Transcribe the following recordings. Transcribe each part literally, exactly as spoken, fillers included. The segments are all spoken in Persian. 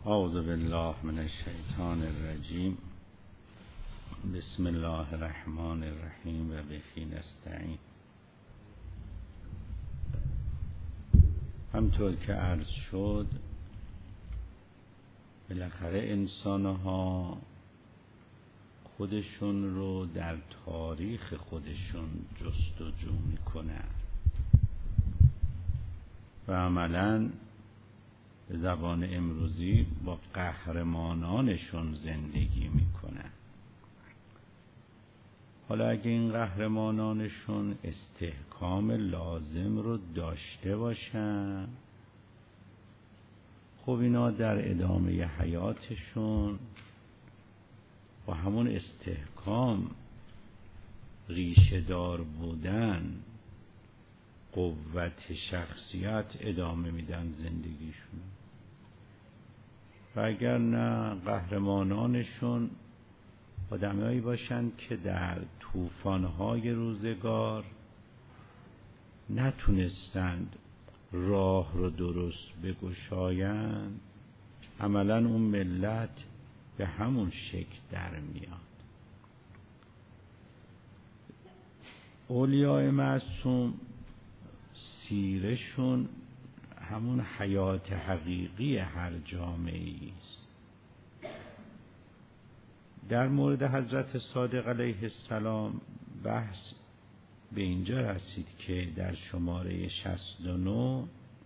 اعوذ بالله من الشیطان الرجیم. بسم الله الرحمن الرحیم و بهی نستعین. همطور که عرض شد، بالاخره انسانها خودشون رو در تاریخ خودشون جستجو میکنن و عملاً به زبان امروزی با قهرمانانشون زندگی میکنن. حالا اگه این قهرمانانشون استحکام لازم رو داشته باشن، خب اینا در ادامه حیاتشون با همون استحکام، ریشه دار بودن، قوت شخصیت ادامه میدن زندگیشون. و اگر نه، قهرمانانشون آدمایی باشن که در طوفان‌های روزگار نتونستند راه رو درست بگشایند، عملاً اون ملت به همون شکل در میاد. اولیای معصوم سیرشون همون حیات حقیقی هر جامعه است. در مورد حضرت صادق علیه السلام بحث به اینجا رسید که در شماره شصت و نه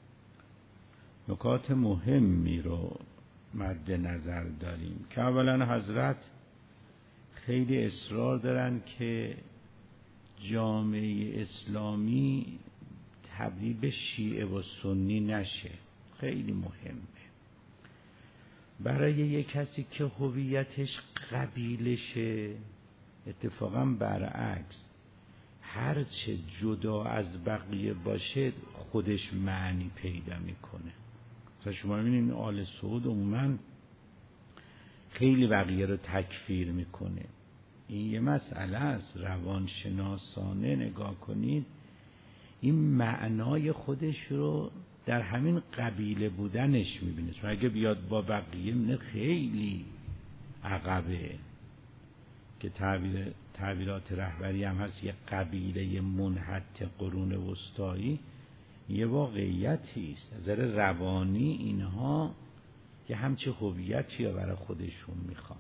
نکات مهمی رو مد نظر داریم که اولا حضرت خیلی اصرار دارن که جامعه اسلامی تبدیل به شیعه و سنی نشه. خیلی مهمه برای یک کسی که هویتش قبیلشه. اتفاقا برعکس، هرچه جدا از بقیه باشه خودش معنی پیدا میکنه. مثلا شما میبینید آل سعود عموما خیلی بقیه رو تکفیر میکنه. این یه مسئله است، روانشناسانه نگاه کنید، این معنای خودش رو در همین قبیله بودنش میبینه. چون اگه بیاد با بقیه نه خیلی عقبه، که تعبیر تعبیرات رهبری هم هست، یه قبیله منحط قرون وسطایی، یه واقعیتی است. از نظر روانی اینها یه همچه هویتی برای خودشون میخوان.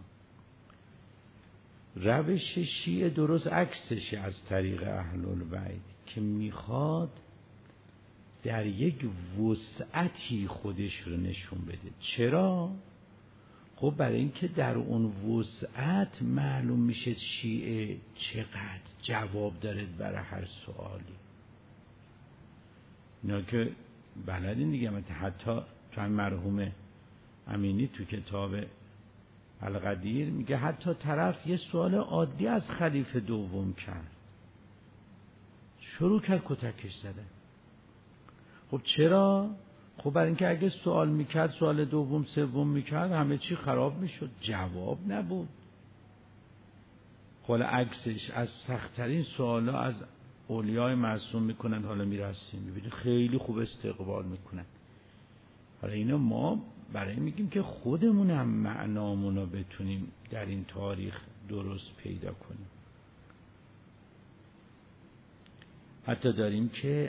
روش شیعه درست عکسشه از طریق اهل البیت که میخواد در یک وسعتی خودش رو نشون بده. چرا؟ خب برای اینکه در اون وسعت معلوم میشه شیعه چقدر جواب داره برای هر سوالی. اینا که بلدین دیگه، حتی چون مرحوم امینی تو کتاب القدیر میگه حتی طرف یه سوال عادی از خلیفه دوم کرد، شروع کرد کتکش زدن. خب چرا؟ خب برای اینکه اگه سوال میکرد، سوال دوم سوم میکرد، همه چی خراب میشد، جواب نبود. حالا عکسش از سخت‌ترین سوالا از اولیای معصوم میکنن. حالا میرسیم میبینید خیلی خوب استقبال میکنن. حالا اینا ما برای میگیم که خودمون هم معنامون رو بتونیم در این تاریخ درست پیدا کنیم. حتی داریم که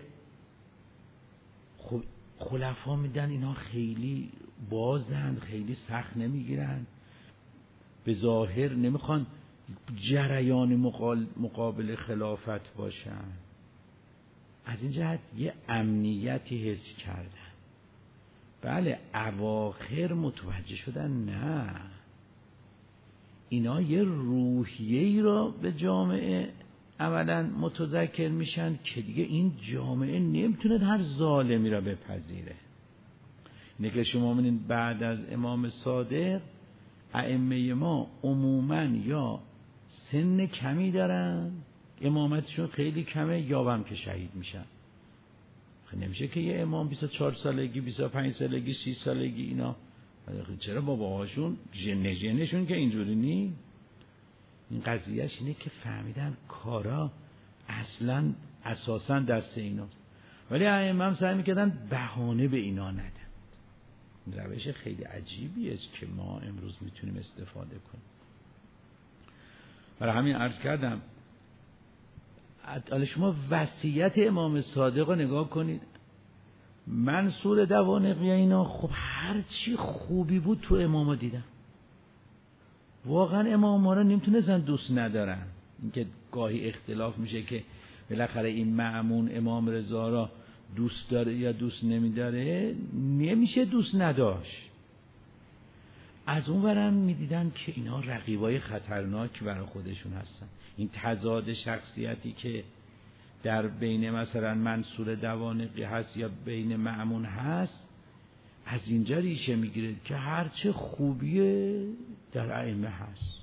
خب خلفا میدن اینا خیلی بازند، خیلی سخت نمیگیرن، به ظاهر نمیخوان جریان مقابل خلافت باشن. از این جهت یه امنیتی حس کردن. بله اواخر متوجه شدن نه، اینا یه روحیه‌ای را به جامعه اولا متذکر میشن که دیگه این جامعه نمیتونه هر ظالمی را بپذیره. اینه که شما می‌بینید بعد از امام صادق ائمه ما عموماً یا سن کمی دارن، امامتشون خیلی کمه، یا هم که شهید میشن. نمیشه که یه امام بیست و چهار سالگی، بیست و پنج سالگی، سی سالگی اینا. چرا باباهاشون جن جنشون که اینجوری نی؟ این قضیهش اینه که فهمیدن کارا اصلا اساسا دست اینا، ولی ائمه هم سعی میکردن بهانه به اینا ندن. روش خیلی عجیبی است که ما امروز میتونیم استفاده کنیم. برای همین عرض کردم حالا شما وصیت امام صادق رو نگاه کنید، منصور دوانقی اینا خب هر چی خوبی بود تو امام دیدم. واقعا امام ها رو نمیتونستن دوست ندارن. اینکه گاهی اختلاف میشه که بالاخره این مأمون امام رضا را دوست داره یا دوست نمیداره، نمیشه دوست نداشت. از اون ورم میدیدن که اینا رقیبای خطرناک برای خودشون هستن. این تضاد شخصیتی که در بین مثلا منصور دوانقی هست یا بین مأمون هست، از اینجا ریشه میگیره که هرچه خوبیه در ائمه هست.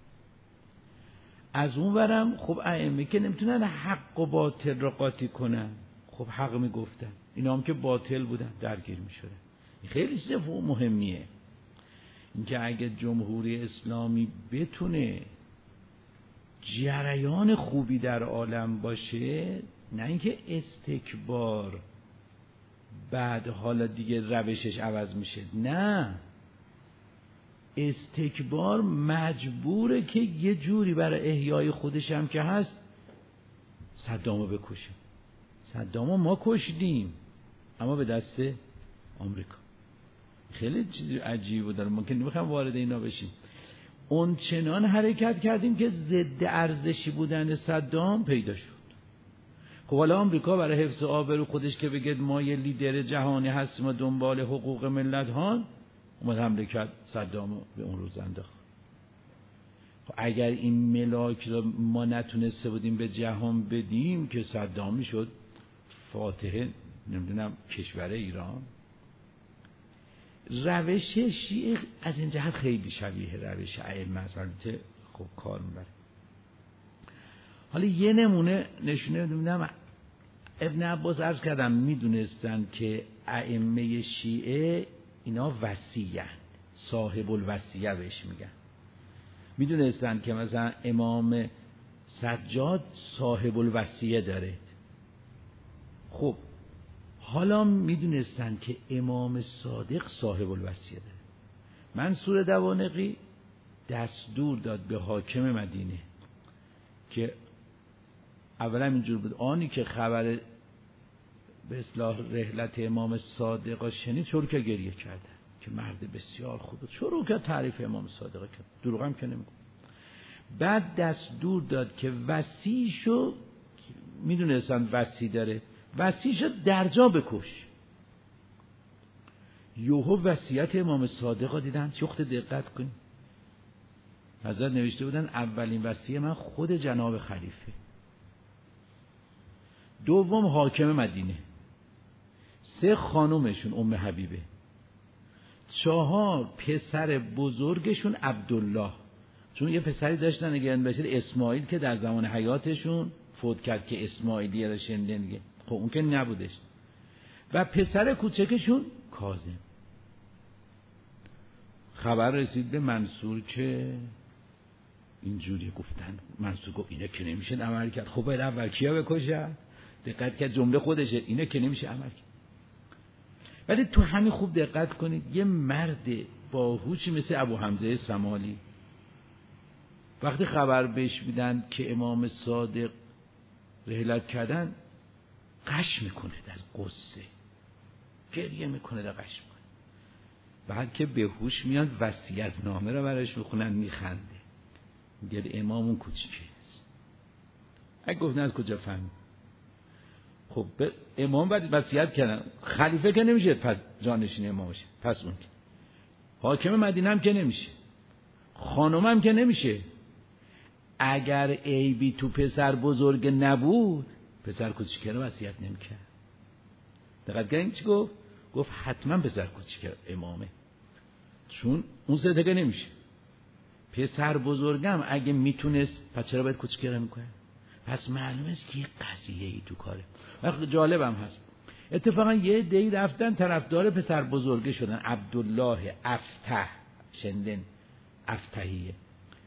از اون ورم خب ائمه که نمیتونن حق و باطل را قاطی کنن، خب حق میگفتن، اینا هم که باطل بودن درگیر میشدن. خیلی چیز مهمیه اینکه اگه جمهوری اسلامی بتونه جریان خوبی در عالم باشه، نه اینکه استکبار بعد حالا دیگه روشش عوض میشه، نه، استکبار مجبوره که یه جوری برای احیای خودش هم که هست صدامو بکشه. صدامو ما کشتیم اما به دست آمریکا. خیلی چیز عجیب بود، ما که نمیخوام وارد اینا بشیم. اون چنان حرکت کردیم که ضد ارزشی بودن صدام پیدا شد. خب حالا آمریکا برای حفظ آبرو خودش که بگه ما یه لیدر جهانی هستیم و دنبال حقوق ملت ها، اومد حمله کرد صدامو به اون روز انداخت. خب اگر این ملاک رو ما نتونسته بودیم به جهان بدیم که صدام میشد فاتحه نمیدونم کشور ایران. روش شیعه از این جهت خیلی شبیه روش ائمه است، البته خب کار میبره. حالا یه نمونه نشونه میدم. ابن عباس عرض کردم میدونستن که ائمه شیعه اینا وصیه، صاحب الوصیه بهش میگن. میدونستن که مثلا امام سجاد صاحب الوصیه داره. خب حالا میدونستن که امام صادق صاحب الوصیه داره. منصور دوانقی دستور داد به حاکم مدینه که اولا اینجور بود، آنی که خبر به اصلاح رحلت امام صادق شنید شروع که گریه کرده که مرد بسیار خوبه، شروع که تعریف امام صادق کرد، دروغ هم که نمیگه. بعد دستور داد که وصیشو، میدونستن وصی داره، وصیشو درجا بکش. یوهو وصیت امام صادق دیدن، چخت دقت کنید. حضرت نوشته بودن اولین وصیه من خود جناب خلیفه، دوم حاکم مدینه، سه خانومشون ام حبیبه، چهار پسر بزرگشون عبدالله، چون یه پسری داشتن اگر بشید اسماعیل که در زمان حیاتشون فوت کرد که اسماعیلیه رو شنیدن دیگه، خب اون که نبودش، و پسر کوچکشون کاظم. خبر رسید به منصور که اینجوری گفتن. منصور گفت اینه که نمیشه عمل کرد. خب باید اول کیا بکشه؟ دقت کرد جمله خودشه، اینه که نمیشه عمل کرد. ولی تو همین خوب دقت کنید، یه مرد باهوشی مثل ابو حمزه سمالی وقتی خبر بهش میدن که امام صادق رحلت کردن، قش میکنه از قصه، گریه میکنه در قش میکنه. بعد که به هوش میاد وصیت نامه رو براش میخونن، میخنده، میگه امام اون کوچیکه است. اگه گفتن از کجا فهمید؟ خب امام بعد وصیت کردن، خلیفه که نمیشه پس جانشین امام باشه، پس اون حاکم مدینه هم که نمیشه، خانم هم که نمیشه. اگر عیبی تو پسر بزرگ نبود، پسر کوچیکه رو وصیت نمیکرد. دقت کردین چی گفت؟ گفت حتما پسر کوچیکه امامه، چون اون سه که نمیشه. پسر بزرگم اگه میتونست، پس چرا باید کوچیکه رو میکنه؟ پس معلومه است که یه قضیه ای تو کاره. وقت جالبم هست، اتفاقا یه دی رفتن طرفدار پسر بزرگه شدن، عبدالله افتح، شندن افتحیه.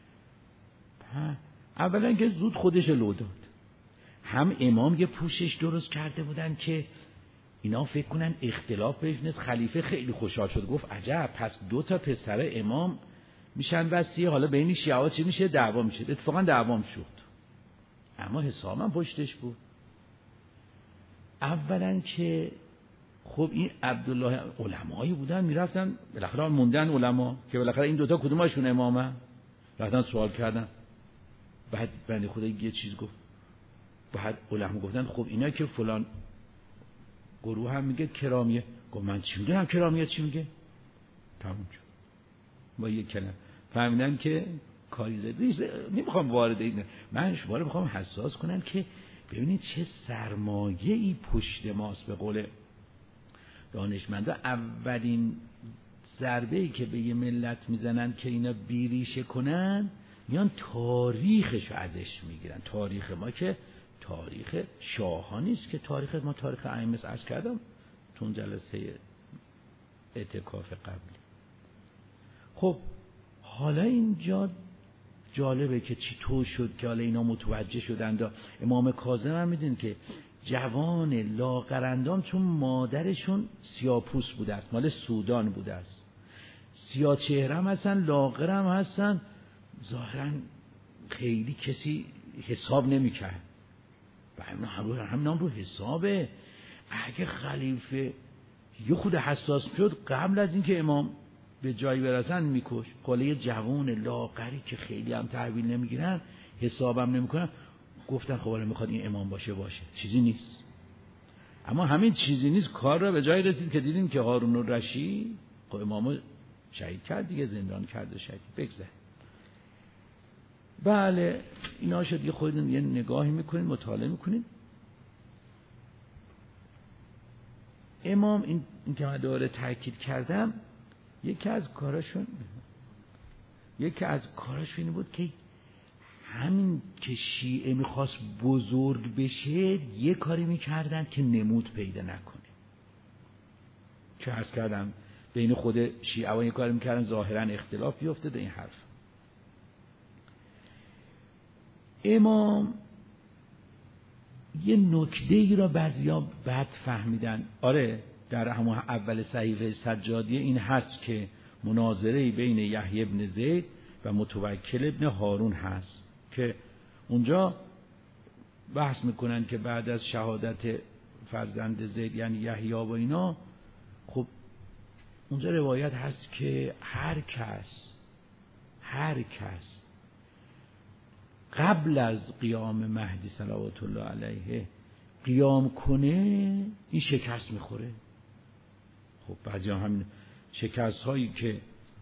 اولا که زود خودش لو داد، هم امام یه پوشش درست کرده بودن که اینا فکر کنن اختلاف بین خلیفه خیلی خوشحال شد، گفت عجب، پس دو تا پسر امام میشن وصی، حالا بین شیعه چی میشه؟ دعوا میشه. اتفاقا دعوام شد، اما حسابم پشتش بود. اولا که خب این عبدالله علمایی بودن، میرفتن بالاخره موندن علما که بالاخره این دوتا کدومشون امامه، رفتن سوال کردن. بعد بنده خدا یه چیز گفت، بعد علما گفتن خب اینا که فلان گروه هم میگه کرامیه. گفت من چی میدونم کرامیه چی میگه؟ تموم شد با یک کلمه فهمیدن که کاری زده. نمیخوام وارد این، من شما رو میخوام حساس کنم که ببینید چه سرمایه ای پشت ماست. به قول دانشمندا اولین ضربه ای که به یه ملت میزنن که اینا بیریشه کنن، میان تاریخشو ازش میگیرن. تاریخ ما که تاریخ شاهان نیست، که تاریخ ما تاریخ ائمه عرض کردم تو اون جلسه اعتکاف قبلی. خب حالا اینجا جالبه که چطور شد که حالا اینا متوجه شدند. امام کاظم هم میدونی که جوان لاغرندام، چون مادرشون سیاپوس بوده است، مال سودان بوده است، سیاه چهرم هستن، لاغرم هستن، ظاهرا خیلی کسی حساب نمیکرد و همین هم رو حسابه. اگه خلیفه یه خود حساس شد قبل از اینکه امام به جایی برسن میکش. قاله جوان لاغری که خیلی هم تحویل نمیگیرن، حسابم نمیکنن، گفتن خب حالا میخواد این امام باشه باشه چیزی نیست. اما همین چیزی نیست کار را به جایی رسید که دیدیم که هارون الرشید خب امامو شهید کرد دیگه، زندان کرد شهید. بگذار بله اینا شد. یه خودتون یه نگاهی میکنین، مطالعه میکنین. امام این, این که من دوره تاکید کردم، یکی از کاراشون یکی از کاراشون این بود که همین که شیعه میخواست بزرگ بشه یه کاری میکردن که نمود پیدا نکنه. که عرض کردم بین خود شیعه و یه کاری میکردن ظاهرا اختلاف بیفته به این حرف. امام یه نکته ای را بعضیا بد فهمیدن. آره در همون اول صحیفه سجادیه این هست که مناظره بین یحیی بن زید و متوکل ابن هارون هست که اونجا بحث میکنن که بعد از شهادت فرزند زید یعنی یحیی و اینا، خب اونجا روایت هست که هر کس هر کس قبل از قیام مهدی صلوات الله علیه قیام کنه این شکست میخوره. خب بعضی هم همین شکست هایی که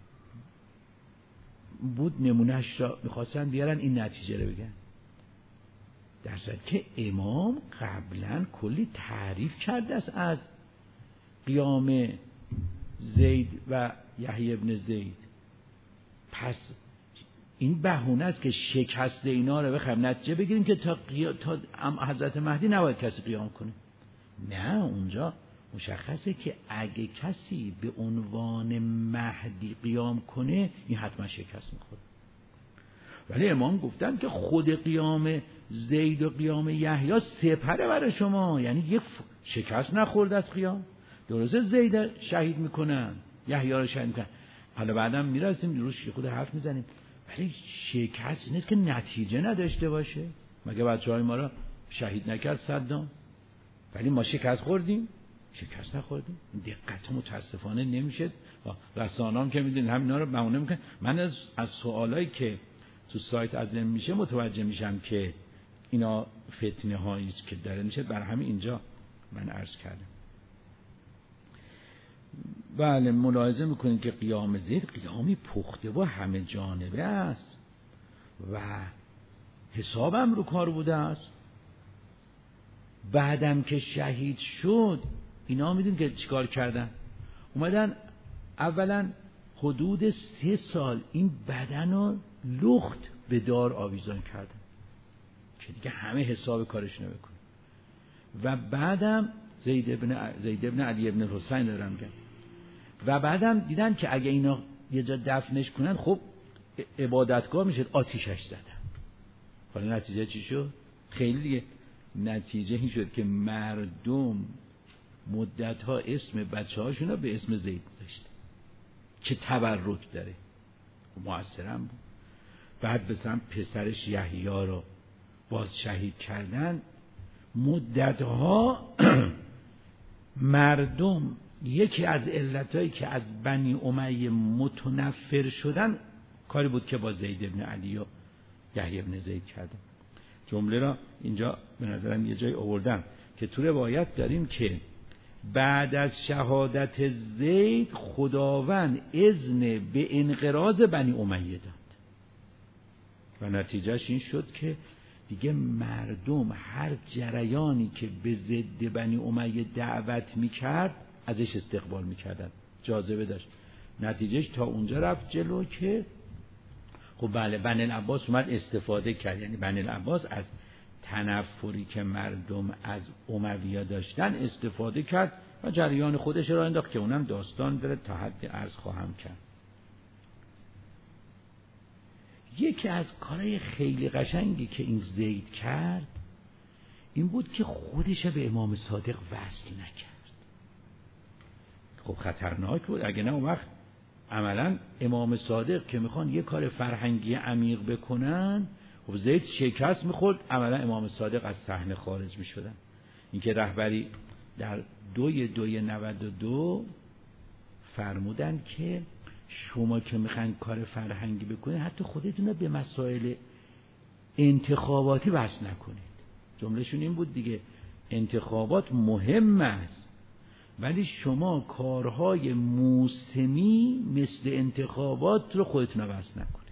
بود نمونهش را میخواستن بیارن این نتیجه رو بگن، در صورتی که امام قبلا کلی تعریف کرده است از قیام زید و یحیی ابن زید. پس این بهونه است که شکست اینا رو بخوایم نتیجه بگیریم که تا, قیا... تا حضرت مهدی نباید کسی قیام کنه. نه، اونجا مشخصه که اگه کسی به عنوان مهدی قیام کنه این حتما شکست میخوره. ولی امام گفتن که خود قیام زید و قیام یحیی سپره برای شما، یعنی یک شکست نخورده از قیام. درسته زید شهید میکنن، یحیی رو شهید میکنن، حالا بعدم میرسیم روش خود حرف میزنیم، ولی شکست نیست که نتیجه نداشته باشه. مگه بچه‌های ما رو شهید نکرد صدام؟ ولی ما شکست خوردیم؟ شکست نخوردیم. دقت متاسفانه نمیشه. رسانه‌ام که میدونید همینا رو بهونه میکنن. من از از سوالایی که تو سایت ازم میشه متوجه میشم که اینا فتنه هایی است که داره میشه، برای همین اینجا من عرض کردم. بله ملاحظه میکنید که قیام زید قیامی پخته و همه جانبه است و حسابم رو کار بوده است. بعدم که شهید شد اینا میدونید که چیکار کردن؟ اومدن اولا حدود سه سال این بدن رو لخت به دار آویزان کردن که دیگه همه حساب کارش نمیکنه. و بعدم زید ابن زید ابن علی ابن حسین دارم میگم. و بعدم دیدن که اگه اینا یه جا دفنش کنن خب عبادتگاه میشه، آتیشش زدن. حالا نتیجه چی شد؟ خیلی دیگه نتیجه این شد که مردم مدت ها اسم بچه هاشون رو به اسم زید گذاشته که تبرک داره، موثرم بود. بعد مثلا پسرش یحیی رو باز شهید کردن. مدت ها مردم یکی از علتایی که از بنی امیه متنفر شدن کاری بود که با زید ابن علی و یحیی ابن زید کردن. جمله را اینجا به نظرم یه جای آوردم که تو روایت داریم که بعد از شهادت زید خداوند اذن به انقراض بنی امیه داد و نتیجهش این شد که دیگه مردم هر جریانی که به ضد بنی امیه دعوت میکرد ازش استقبال میکردن، جاذبه داشت. نتیجهش تا اونجا رفت جلو که خب بله بنی العباس اومد استفاده کرد، یعنی بنی العباس از تنفری که مردم از امویه داشتن استفاده کرد و جریان خودش را انداخت که اونم داستان داره تا حد عرض خواهم کرد. یکی از کارهای خیلی قشنگی که این زید کرد این بود که خودش به امام صادق وصل نکرد. خب خطرناک بود، اگه نه اون وقت عملا امام صادق که میخوان یه کار فرهنگی عمیق بکنن، خب زید شکست میخورد، عملا امام صادق از صحنه خارج میشدن. اینکه رهبری در دوی دوی نود و دو فرمودن که شما که میخواین کار فرهنگی بکنید حتی خودتون رو به مسائل انتخاباتی وصل نکنید. جملهشون این بود دیگه، انتخابات مهم است ولی شما کارهای موسمی مثل انتخابات رو خودتون رو وصل نکنید.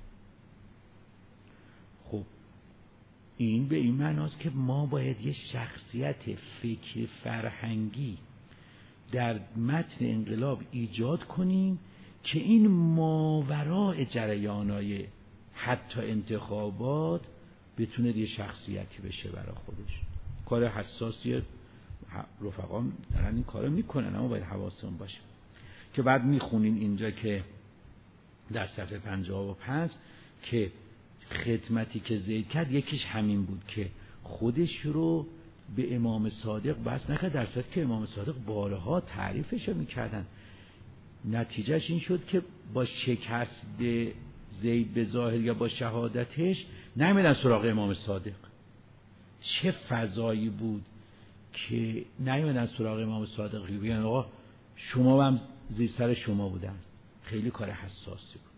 خب این به این معناست که ما باید یه شخصیت فکر فرهنگی در متن انقلاب ایجاد کنیم که این ماوراء جریانای حتی انتخابات بتونه یه شخصیتی بشه برای خودش. کار حساسی رفقام دارن این کارو میکنن، اما باید حواسمون باشه که بعد میخونین اینجا که در صفحه پنجاه و پنج که خدمتی که زید کرد یکیش همین بود که خودش رو به امام صادق بس نکرد، در صورتی که امام صادق بارها تعریفش رو میکردن. نتیجهش این شد که با شکست زید به ظاهر یا با شهادتش نمیدن سراغ امام صادق. چه فضایی بود که نمیدن سراغ امام صادق بگن آقا شما هم زیر سر شما بودن. خیلی کار حساسی بود.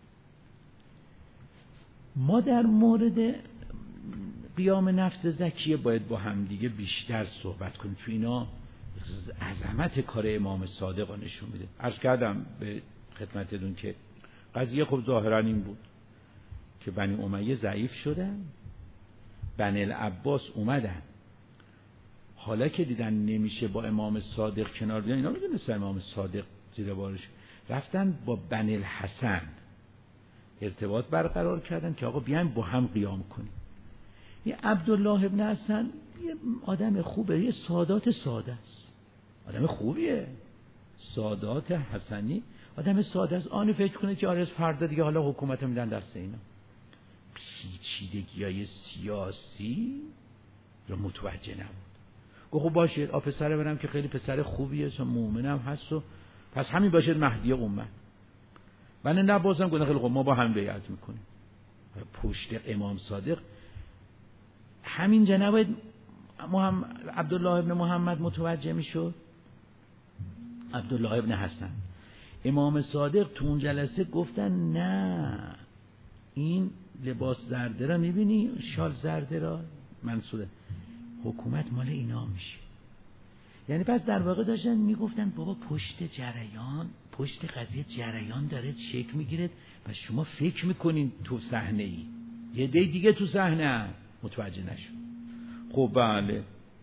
ما در مورد قیام نفس زکیه باید با هم دیگه بیشتر صحبت کنیم، چون اینا عظمت کار امام صادق رو نشون میده. عرض کردم به خدمتتون که قضیه خب ظاهرا این بود که بنی امیه ضعیف شدن، بنی العباس اومدن، حالا که دیدن نمیشه با امام صادق کنار بیان، اینا میدونستن امام صادق زیر بارش، رفتن با بنی الحسن ارتباط برقرار کردن که آقا بیایم با هم قیام کنیم. یه عبدالله ابن حسن یه آدم خوبه، یه سادات ساده است، آدم خوبیه، سادات حسنی آدم ساده است. آن فکر کنه که آره فردا دیگه حالا حکومت میدن دست اینا. پیچیدگی‌های سیاسی رو متوجه نبود. گفت خب باشه آ پسر برم که خیلی پسر خوبیه، چون مؤمنم هست و پس همین باشه مهدی امت. من نه بازم گفتم خیلی خب ما با هم بیعت میکنیم. پشت امام صادق همینجا نباید محمد عبدالله ابن محمد متوجه میشد؟ عبدالله ابن حسن امام صادق تو اون جلسه گفتن نه این لباس زرده را میبینی، شال زرده را منصوره، حکومت مال اینا میشه. یعنی پس در واقع داشتن میگفتن بابا پشت جریان، پشت قضیه جریان داره شکل میگیره و شما فکر میکنین تو صحنه ای، یه دی دیگه تو صحنه متوجه نشد. خب بله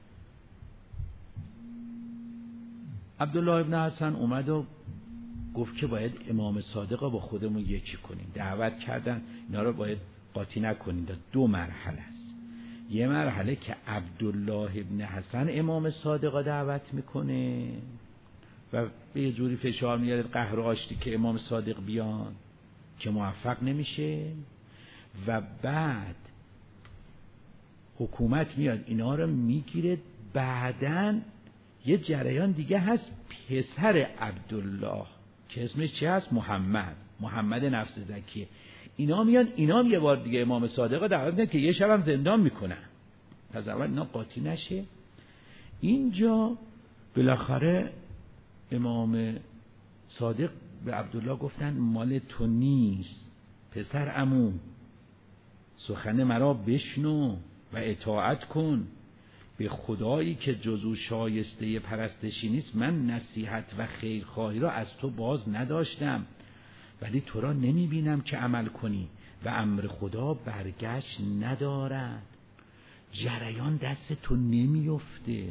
عبدالله ابن حسن اومد و گفت که باید امام صادق رو با خودمون یکی کنیم. دعوت کردن اینا رو باید قاطی نکنیم. دو مرحله است. یه مرحله که عبدالله ابن حسن امام صادق رو دعوت میکنه و به یه جوری فشار میاره قهر و آشتی که امام صادق بیان، که موفق نمیشه و بعد حکومت میاد اینا رو میگیره. بعدن یه جریان دیگه هست پسر عبدالله که اسمش چی هست؟ محمد، محمد نفس زکیه. اینا میان اینا هم یه بار دیگه امام صادق دعوت میکنن که یه شبم زندان میکنن. از اول اینا قاطی نشه. اینجا بالاخره امام صادق به عبدالله گفتن مال تو نیست پسر عمو، سخن مرا بشنو و اطاعت کن. به خدایی که جزو شایسته پرستشی نیست من نصیحت و خیرخواهی را از تو باز نداشتم، ولی تو را نمی بینم که عمل کنی و امر خدا برگشت ندارد. جریان دست تو نمیفته.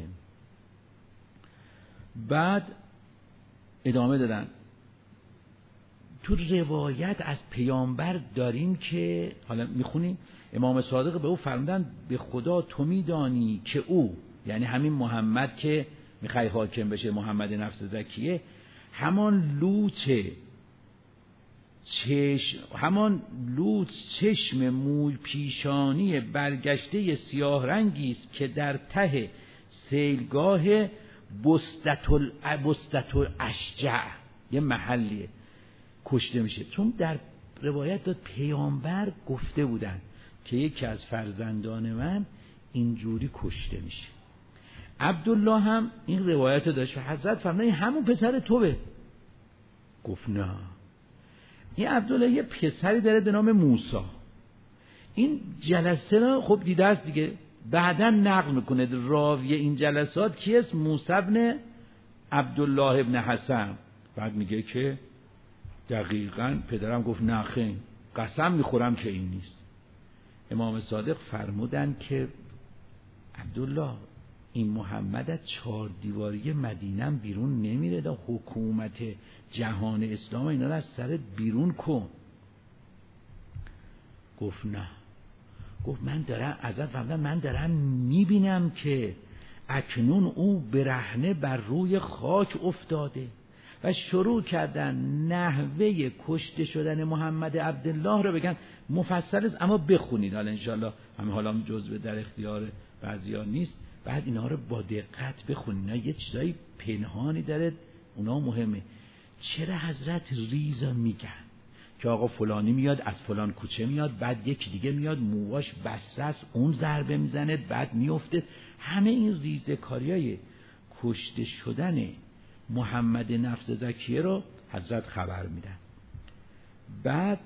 بعد ادامه دادن تو روایت از پیامبر داریم که حالا میخونیم امام صادق به او فرمودن به خدا تو میدانی که او، یعنی همین محمد که میخوای حاکم بشه، محمد نفس زکیه، همان لوچ چشم همان لوچ چشم موی پیشانی برگشته سیاه رنگی است که در ته سیلگاه بستتل بستتل اشجع یه محلیه کشته میشه. چون در روایت داد پیامبر گفته بودن که یکی از فرزندان من اینجوری کشته میشه. عبدالله هم این روایت داشت و حضرت فرمودن همون پسر توه. گفت نه، این عبدالله یه پسری داره به نام موسی. این جلسه را خب دیده است دیگه، بعدا نقل میکنه راوی این جلسات کی است؟ موسی ابن عبدالله ابن حسن. بعد میگه که دقیقاً پدرم گفت نه خیر، قسم میخورم که این نیست. امام صادق فرمودن که عبدالله این محمد از چهار دیواری مدینه بیرون نمیره، دا حکومت جهان اسلام اینا رو از سر بیرون کن. گفت نه. گفت من دارم ازت فرمودن من دارم میبینم که اکنون او برهنه بر روی خاک افتاده و شروع کردن نحوه کشته شدن محمد عبدالله رو بگن. مفصل است اما بخونید حالا انشالله، همه حالا جزء در اختیار بعضیا نیست. بعد اینا رو با دقت بخونید، اینا یه چیزای پنهانی داره، اونا مهمه. چرا حضرت ریزا میگن که آقا فلانی میاد از فلان کوچه میاد، بعد یکی دیگه میاد موواش بسته است اون ضربه میزنه بعد میفته. همه این ریزه کاریای کشته شدن محمد نفس زکیه رو حضرت خبر میدن. بعد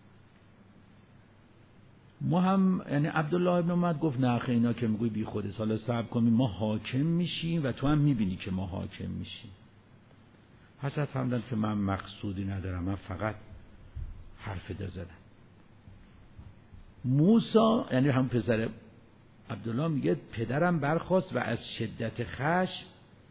محمد یعنی عبدالله ابن محمد گفت نه خیلی اینا که میگوی بی خوده، حالا صبر کنیم ما حاکم میشیم و تو هم میبینی که ما حاکم میشیم. حضرت فرمودن که من مقصودی ندارم، من فقط حرف ده زدم. موسی یعنی هم پسر عبدالله میگه پدرم برخاست و از شدت خشم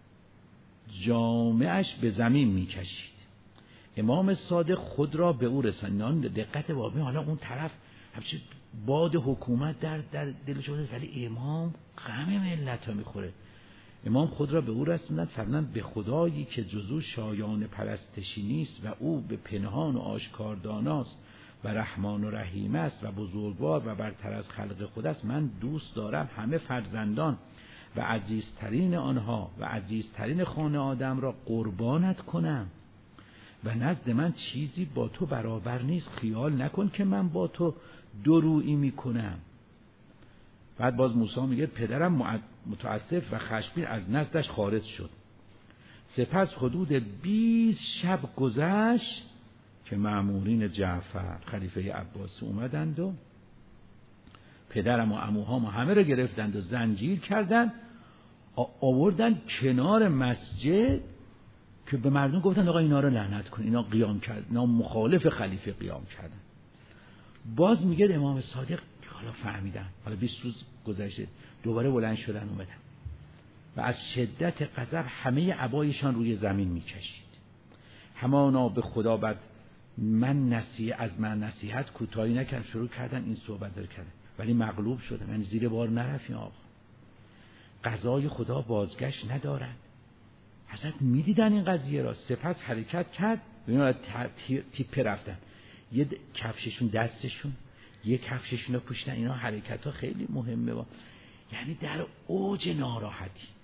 جامه‌اش به زمین میکشید. امام صادق خود را به او رساند. دقت واقعی، حالا اون طرف همچنین باد حکومت در در دلش بود، ولی امام غم ملت ها میخوره. امام خود را به او رسوندن، فرمودند به خدایی که جزو شایان پرستشی نیست و او به پنهان و آشکار داناست و رحمان و رحیم است و بزرگوار و برتر از خلق خود است، من دوست دارم همه فرزندان و عزیزترین آنها و عزیزترین خانه آدم را قربانت کنم و نزد من چیزی با تو برابر نیست، خیال نکن که من با تو درویی میکنم. بعد باز موسی میگه پدرم متاسف و خشمگین از نزدش خارج شد. سپس حدود بیست شب گذشت که مأمورین جعفر خلیفه عباسی اومدند و پدرم و عموهام و همه رو گرفتند و زنجیر کردند، آوردن کنار مسجد که به مردم گفتند آقا اینا رو لعنت کن، اینا قیام کرد، اینا مخالف خلیفه قیام کردن. باز میگه امام صادق حالا فهمیدن، حالا بیست روز گذشته، دوباره بلند شدن اومدن و از شدت غضب همه عبایشان روی زمین میکشید. همانا به خدا بد من نصیحت از من نصیحت کوتاهی نکردم، شروع کردن این صحبت داره کردن، ولی مغلوب شده. من زیر بار نرفتیم آقا، قضای خدا بازگشت ندارد. حضرت میدیدن این قضیه را. سپس حرکت کرد، اینا تیپه رفتن، یه کفششون دستشون، یه کفششون رو پوشیدن. اینا حرکت ها خیلی مهمه با. یعنی در اوج ناراحتی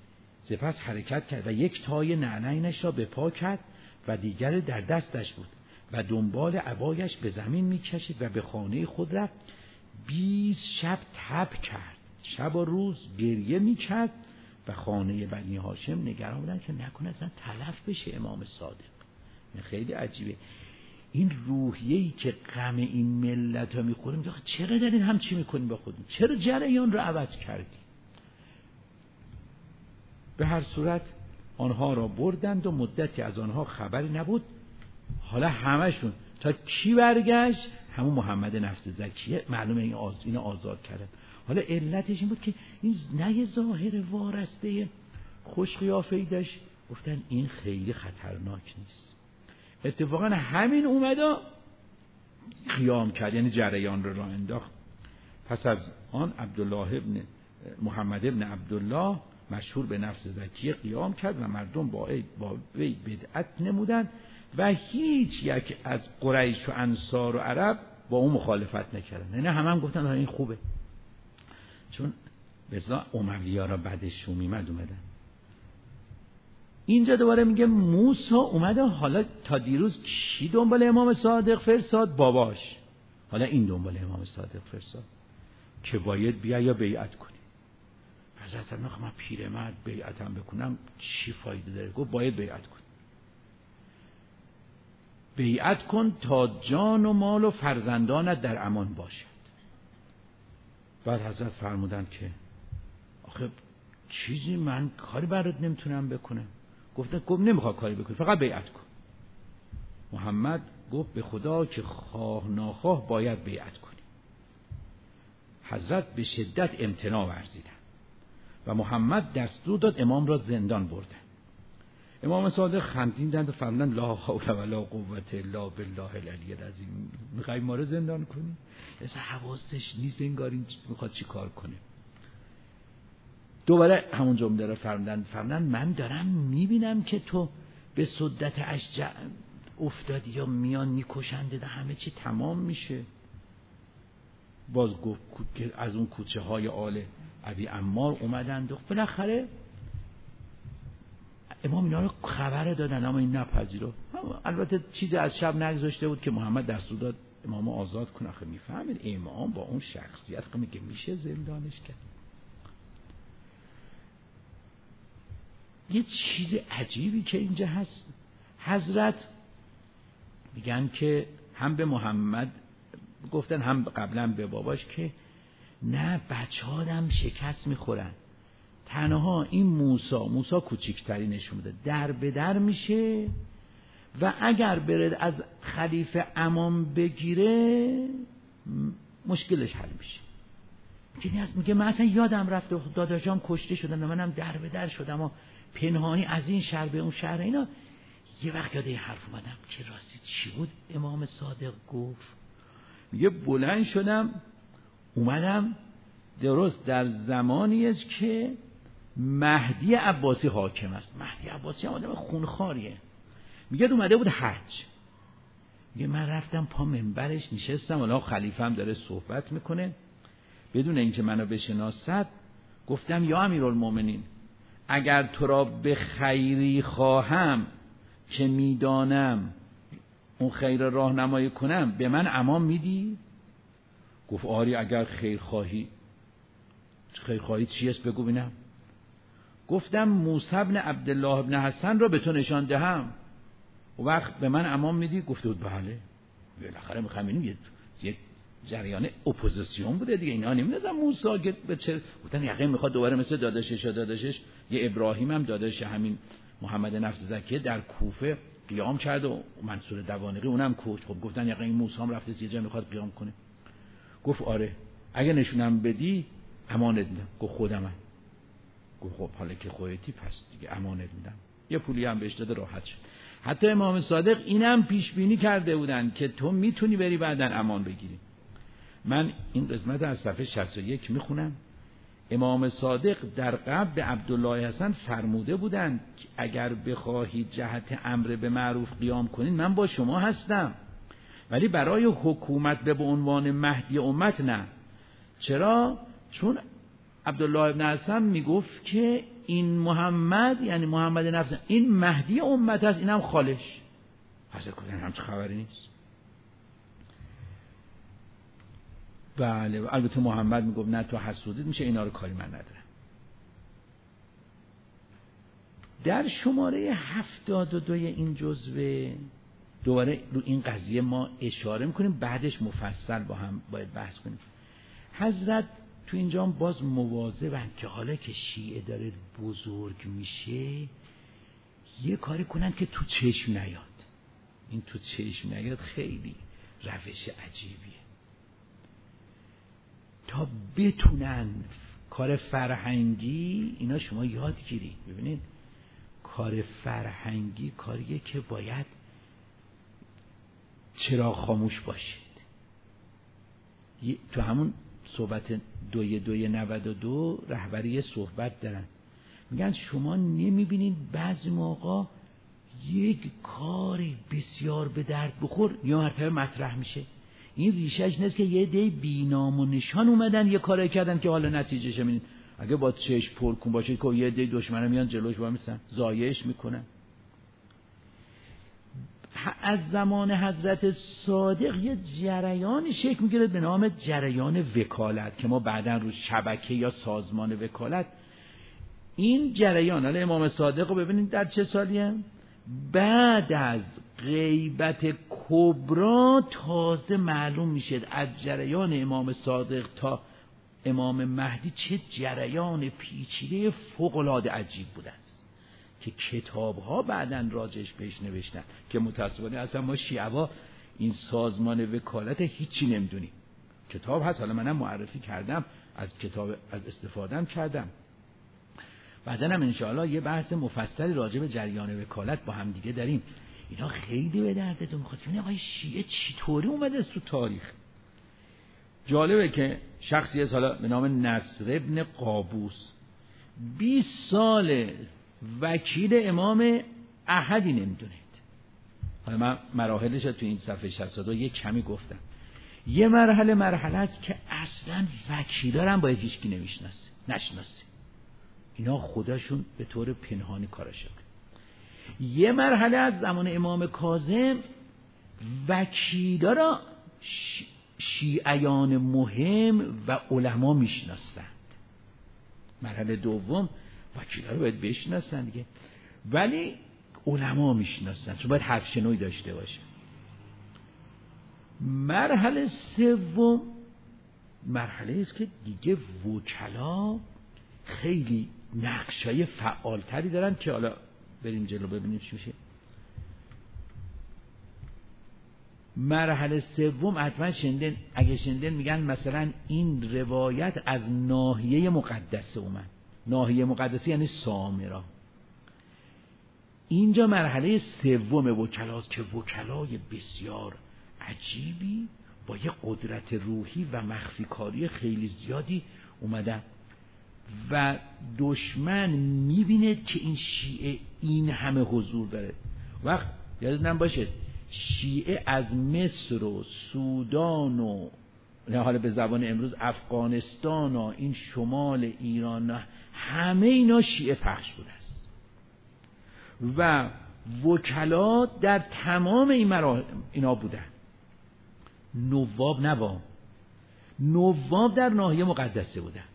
سپس حرکت کرد و یک تای نعلینش را به پا کرد و دیگر در دستش بود و دنبال عبایش به زمین میکشید و به خانه خود رفت. بیست شب تب کرد، شب و روز گریه میکرد و خانه بنی هاشم نگران بودن که نکنه اصلا تلف بشه امام صادق. خیلی عجیبه این روحیه‌ای که غم این ملت ها میخوره. میگه چرا دارین همچی میکنین با خودتون؟ چرا جریان رو عوض کردی؟ به هر صورت آنها را بردند و مدتی از آنها خبری نبود. حالا همشون تا کی برگشت؟ همون محمد نفس زکیه. معلومه این آز... اینو آزاد کردن. حالا علتش این بود که این نه ظاهر وارسته خوش قیافه‌ای داشت، گفتن این خیلی خطرناک نیست. اتفاقا همین اومدا قیام کرد، یعنی جریان رو راه انداخت. پس از آن عبدالله ابن محمد ابن عبدالله مشهور به نفس زکیه قیام کرد و مردم با با وی بدعت نمودند و هیچ یک از قریش و انصار و عرب با اون مخالفت نکردن. یعنی همه هم گفتن این خوبه، چون بزا اموی‌ها را بعدش میمد اومدن. اینجا دوباره میگه موسی اومده. حالا تا دیروز کی دنبال امام صادق فرستاد؟ باباش. حالا این دنبال امام صادق فرستاد که باید بیا یا بیعت کنی. حضرت میگه من پیرمرد بیعتم بکنم چی فایده داره؟ گفت باید بیعت کن. بیعت کن تا جان و مال و فرزندانت در امان باشد. بعد حضرت فرمودند که آخه چیزی من کاری برات نمیتونم بکنم. گفت گفت نمیخواد کاری بکنی، فقط بیعت کن. محمد گفت به خدا که خواه ناخواه باید بیعت کنی. حضرت به شدت امتناع ورزیدند و محمد دستور داد امام را زندان بردن. امام صادق خندیدند و فرمودند لا حول ولا قوة الا بالله العلی العظیم. میخوای ما رو زندان کنی؟ اصلا حواسش نیست انگار این میخواد چی کار کنه. دوباره همون جمله رو فرمودند فرمودند من دارم میبینم که تو به سدت اشجع افتادی یا میان میکشنده ده همه چی تمام میشه. باز گفت که از اون کوچه های آل ابی عمار اومدند و بالاخره امام اینا رو خبر دادن، اما این نپذیرفت. البته چیزی از شب نگذاشته بود که محمد دستور داد امامو آزاد کنه. آخه میفهمید امام با اون شخصیت که میگه میشه زندانش کرد. یه چیز عجیبی که اینجا هست، حضرت میگن که هم به محمد گفتن هم قبلا به باباش که نه بچه ها هم شکست میخورن، تنها این موسی موسی کوچکترینشون بوده در به در میشه و اگر بره از خلیفه امان بگیره مشکلش حل میشه. میگه من اصلا یادم رفته داداشام کشته شدن و منم در به در شدم و پنهانی از این شهر به اون شهر. اینا یه وقت یاد این حرف اومدم که راستی چی بود امام صادق گفت. میگه بلند شدم اومدم درست در زمانی است که مهدی عباسی حاکم است. مهدی عباسی هم آدم خونخواریه. میگه اومده بود حج. میگه من رفتم پا منبرش نشستم، حالا خلیفه هم داره صحبت میکنه، بدون اینکه منو بشناسد گفتم یا امیرالمومنین اگر تو را به خیری خواهم که میدانم اون خیر راهنمایی کنم به من امان میدی؟ گفت آری اگر خیر خواهی. خیر خواهی چیست بگو ببینم. گفتم موسی بن عبدالله بن حسن را به تو نشان دهم و وقت به من امان میدی؟ گفت بله. بالاخره میخوام ببینیم یک جریان اپوزیسیون بوده دیگه، اینا نمیدونن موسی به چه گفتن یقین میخواد دوباره مثل داداشش داداشش یه ابراهیم هم داداش همین محمد نفس زکیه در کوفه قیام کرد و منصور دوانقی اونم کشت. خب گفتن یقین موسی هم رفته یه جا میخواد قیام کنه. گفت آره اگه نشونم بدی امانت میدم. گفت خودمم. گفت خب حالا که خودتی پس دیگه امانت میدم. یه پولی هم بهش داده راحت شد. حتی امام صادق اینم پیش بینی کرده بودن که تو میتونی بری بعدن امان بگیری. من این قسمت از صفحه شصت و یک میخونم. امام صادق در قبل به عبدالله حسن فرموده بودند که اگر بخواهید جهت امر به معروف قیام کنید من با شما هستم، ولی برای حکومت به عنوان مهدی امت نه. چرا؟ چون عبدالله ابن حسن میگفت که این محمد یعنی محمد نفس این مهدی امت است، اینم خالش. حضرت گفتن هم چه خبری نیست. بله البته محمد میگفت نه تو حسودیت میشه، اینا رو کاری من ندارم. در شماره هفتاد و دوی این جزوه دوباره رو این قضیه ما اشاره میکنیم، بعدش مفصل با هم باید بحث کنیم. حضرت تو اینجا باز مواظبن که حالا که شیعه داره بزرگ میشه یه کاری کنن که تو چشم نیاد. این تو چشم نیاد خیلی روش عجیبیه، تا بتونن کار فرهنگی اینا شما یادگیری. ببینید کار فرهنگی کاریه که باید چرا خاموش باشید. تو همون صحبت دوی دوی نود و دو رهبری صحبت دارن، میگن شما نمیبینید بعضی موقع یک کاری بسیار به درد بخور یا مرتبه مطرح میشه. این ریشهش نیست که یه دی بینام و نشان اومدن یه کاری کردن که حالا نتیجهش میبینید. اگه با چشم پرکون باشه که یه دی دشمنا میان جلوش وای میسن زایش میکنن. از زمان حضرت صادق یه جریانی شکل میگیره به نام جریان وکالت که ما بعداً رو شبکه یا سازمان وکالت این جریان، حالا امام صادق رو ببینید در چه سالیه؟ بعد از غیبت کبرا تازه معلوم میشه از جریان امام صادق تا امام مهدی چه جریان پیچیده فوق‌العاده عجیب بوده است که کتاب‌ها بعداً راجعش پیش نوشتن که متأسفانه اصلا ما شیعه‌ها این سازمان وکالت هیچی نمیدونیم. کتاب هست، حالا منم معرفی کردم، از کتاب از استفادهم کردم. بعداً هم انشاءالله یه بحث مفصلی راجع به جریان وکالت با هم دیگه داریم. اینا خیلی به دردتون می‌خواد. ببینید آقای شیعه چطوری اومده است تو تاریخ. جالبه که شخصی از حالا به نام نصر ابن قابوس بیست سال وکیل امام احدی نمیدونید. حالا من مراحلش رو تو این صفحه شصت و دو یک کمی گفتم. یه مرحله مرحله است که اصلا وکیلا هم باید هیچکی نمیشناسه نشناسه، اینا خودشون به طور پنهانی کارش کرد. یه مرحله از زمان امام کاظم وکیلا را ش... شیعیان مهم و علما میشناسند. مرحله دوم وکیلا رو باید بشناسن دیگه، ولی علما میشناسن چون باید حرف شنوی داشته باشه. مرحله سوم مرحله است که دیگه وکلا خیلی نقشای فعالتری دارن که حالا بریم جلو ببینیم چی میشه. مرحله سوم حتما شنیدن، اگه شنیدن میگن مثلا این روایت از ناحیه مقدسه اومد. ناحیه مقدسه یعنی سامرا. اینجا مرحله سوم وکلاست که وکلای بسیار عجیبی با یه قدرت روحی و مخفی کاری خیلی زیادی اومدن و دشمن میبینه که این شیعه این همه حضور داره. وقت یادتون باشه شیعه از مصر و سودان و حالا به زبان امروز افغانستان و این شمال ایران همه اینا شیعه پخش بوده است و وکلا در تمام این مراحل اینا بودن. نواب نوا نواب در ناحیه مقدسه بودن،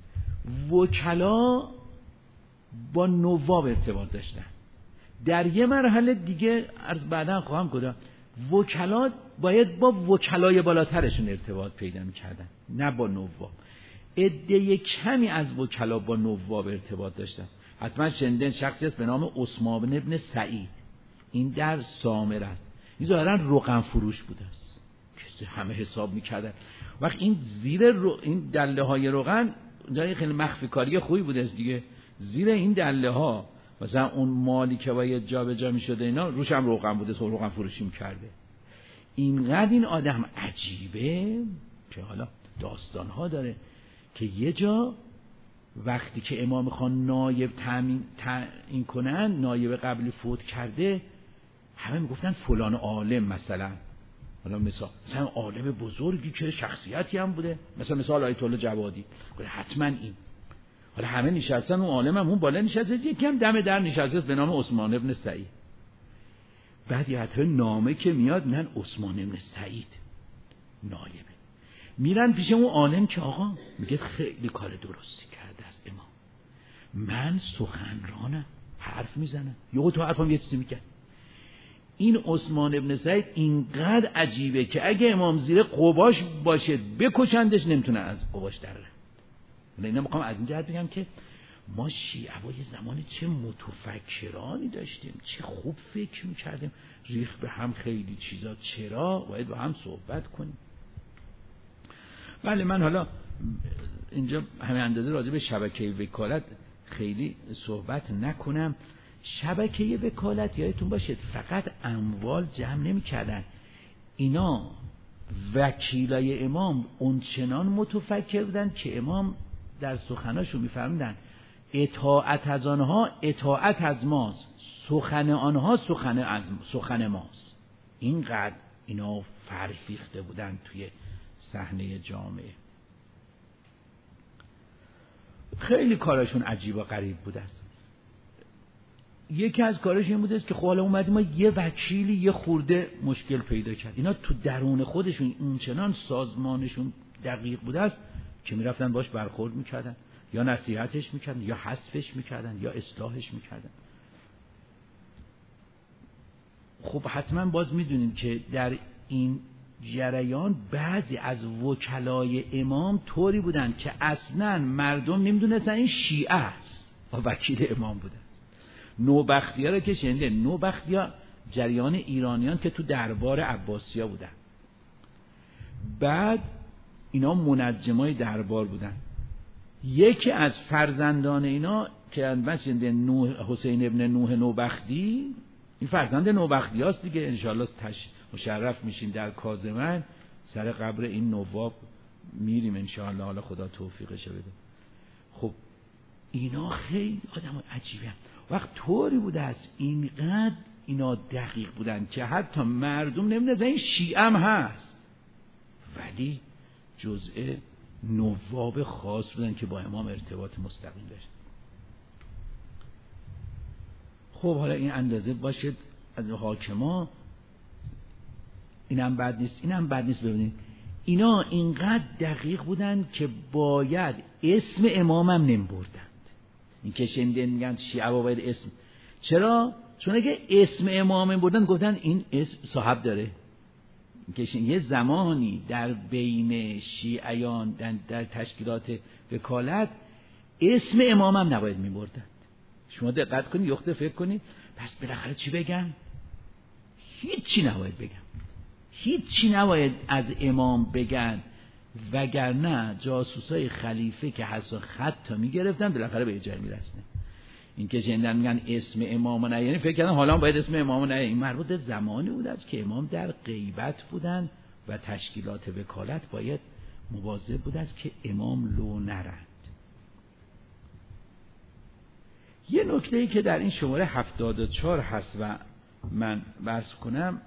وکلا با نواب ارتباط داشتن. در یه مرحله دیگه عرض بعداً خواهم گفتم وکلا باید با وکلای بالاترشون ارتباط پیدا می‌کردن نه با نواب. عده کمی از وکلا با نواب ارتباط داشتن. حتما شنیدن شخصی است به نام عثمان ابن سعید، این در سامر است. این ظاهراً روغن فروش بوده است که همه حساب می‌کردن. وقت این زیر رو این دله های روغن جای خیلی مخفی کاری خوبی بوده است دیگه. زیر این دله ها مثلا اون مالی که باید جابجا می‌شده اینا روش هم روغن بوده، تو روغن فروشی می‌کرده. اینقدر این آدم عجیبه که حالا داستان‌ها داره که یه جا وقتی که امام خان نایب تامین تعیین کنن، نایب قبلی فوت کرده، همه میگفتن فلان عالم، مثلا حالا مثلا مثلا عالم بزرگی که شخصیتی هم بوده، مثلا مثال آیت الله جوادی، حتما این حالا همه نشستن، اون عالم هم اون بالا نشسته، یکی هم دم در نشسته به نام عثمان ابن سعید. بعد یه حتی نامه که میاد میگن عثمان ابن سعید نایبه. میرن پیش اون عالم که آقا میگه خیلی کار درستی کرده از امام، من سخنرانم، حرف میزنم، یهو تو حرفم یه چیزی میگن. این عثمان ابن سعید اینقدر عجیبه که اگه امام زیر قباش باشه بکشندش نمیتونه از قباش در رفت. اینا میخوام از این جهت بگم که ما شیعه یه زمانی چه متفکرانی داشتیم، چه خوب فکر میکردیم، ریخ به هم خیلی چیزا. چرا باید با هم صحبت کنیم؟ بله، من حالا اینجا همه اندازه راجع به شبکه وکالت خیلی صحبت نکنم. شبکه وکالت یادتون باشه فقط اموال جمع نمی کردن، اینا وکیلای امام اونچنان متفکر بودن که امام در سخناشو میفرمودن اطاعت از آنها اطاعت از ماست، سخن آنها سخن از سخن ماست. اینقدر اینا فرفیخته بودن توی صحنه جامعه. خیلی کارشون عجیب و غریب بوده است. یکی از کارش این بوده است که خب حالا اومدیم ما یه وکیلی یه خورده مشکل پیدا کرد، اینا تو درون خودشون اونچنان سازمانشون دقیق بوده است که میرفتن باش برخورد میکردن، یا نصیحتش میکردن، یا حذفش میکردن، یا اصلاحش میکردن. خب حتما باز میدونیم که در این جریان بعضی از وکلای امام طوری بودن که اصلا مردم نمیدونستن این شیعه است و وکیل امام بودن. نوبختی‌ها رو که شنیده، نوبختی‌ها جریان ایرانیان که تو دربار عباسی‌ها بودن، بعد اینا منجمای دربار بودن. یکی از فرزندان اینا که مثلا نوح حسین ابن نوح نوبختی، این فرزند نوبختی هاست دیگه. انشاءالله تش مشرف میشیم در کاظمن، سر قبر این نواب میریم انشاءالله، حالا خدا توفیقش بده. خب اینا خیلی آدم عجیبه، وقت طوری بوده است اینقدر اینا دقیق بودن که حتی مردم نمیدونن این شیعه هم هست، ولی جزء نواب خاص بودن که با امام ارتباط مستقیم داشت. خب حالا این اندازه باشد از حاکما. اینم بد نیست، اینم بد نیست. ببینید اینا اینقدر دقیق بودن که باید اسم امامم نمیبردند. این که شنیدن میگن شیعه باید اسم، چرا؟ چون اگه اسم امام بردن گفتن این اسم صاحب داره. که یه زمانی در بین شیعیان در, در تشکیلات وکالت اسم امامم نباید میبردند. شما دقت کنید، یخته فکر کنید، پس بالاخره چی بگم؟ هیچی نباید بگم، هیچی نباید از امام بگن، وگرنه جاسوسای خلیفه که حسن خط تا میگرفتن بالاخره به جای میرسن. این که شنیدن میگن اسم امام نه، یعنی فکر کردن حالا باید اسم امام نه. این مربوط به زمانی بود است که امام در غیبت بودن و تشکیلات وکالت باید مواظب بود است که امام لو نرند. یه نکته‌ای که در این شماره هفتاد و چهار هست و من بحث کنم،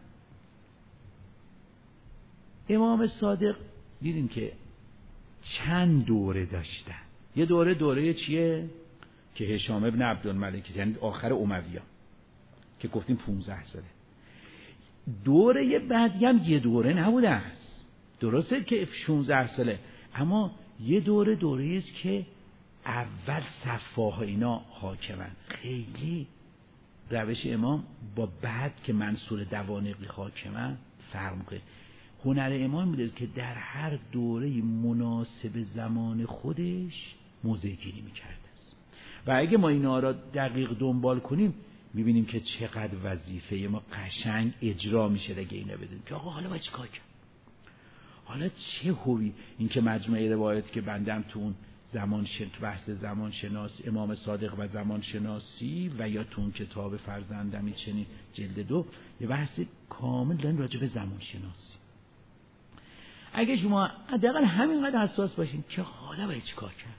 امام صادق دیدیم که چند دوره داشتن. یه دوره دوره چیه؟ که هشام ابن عبدالملک، یعنی آخر امویان که گفتیم پونزده ساله. دوره بعدی هم یه دوره نبوده است، درسته که شانزده ساله، اما یه دوره دوره است که اول صفاها اینا حاکمن. خیلی روش امام با بعد که منصور دوانقی حاکمن فرق میکنه. هنر امام میده که در هر دوره مناسب زمان خودش موضع گیری میکرده است و اگه ما اینا را دقیق دنبال کنیم میبینیم که چقدر وظیفه ما قشنگ اجرا میشه اگه اینا بدونیم که آقا حالا باید چیکار کنیم، حالا چه هوی. این که مجموعه روایت که بندم تو اون زمان شن... تو بحث زمان شناسی امام صادق و زمان شناسی و یا تو اون کتاب فرزندمی چنین جلد دو یه بحث کامل دارن راجع به زمان شناسی. اگه شما حداقل همینقدر حساس باشین که حالا باید چیکار کرد.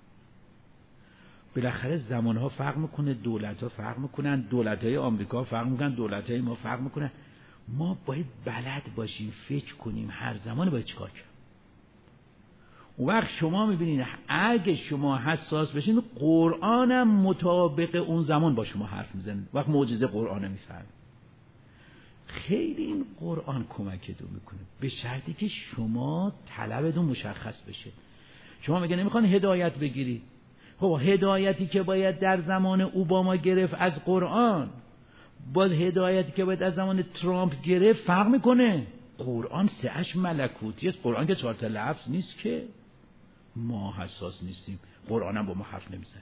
بالاخره زمانها فرق میکنه، دولت‌ها فرق میکنن، دولت‌های آمریکا فرق میکنن، دولت‌های ما فرق میکنن. ما باید بلد باشیم فکر کنیم هر زمان باید چیکار کرد. اون وقت شما میبینید اگه شما حساس بشین قرآنم مطابق اون زمان با شما حرف میزنه، وقت معجزه قرآن میفهم. خیلی این قرآن کمکتون میکنه به شرطی که شما طلبتون مشخص بشه. شما میگه نمیخوان هدایت بگیری، خب هدایتی که باید در زمان اوباما گرفت از قرآن باز هدایتی که باید از زمان ترامپ گرفت فرق میکنه. قرآن سه‌اش ملکوتی است، قرآن که چهار تا لفظ نیست که. ما حساس نیستیم، قرآنم با ما حرف نمیزنه.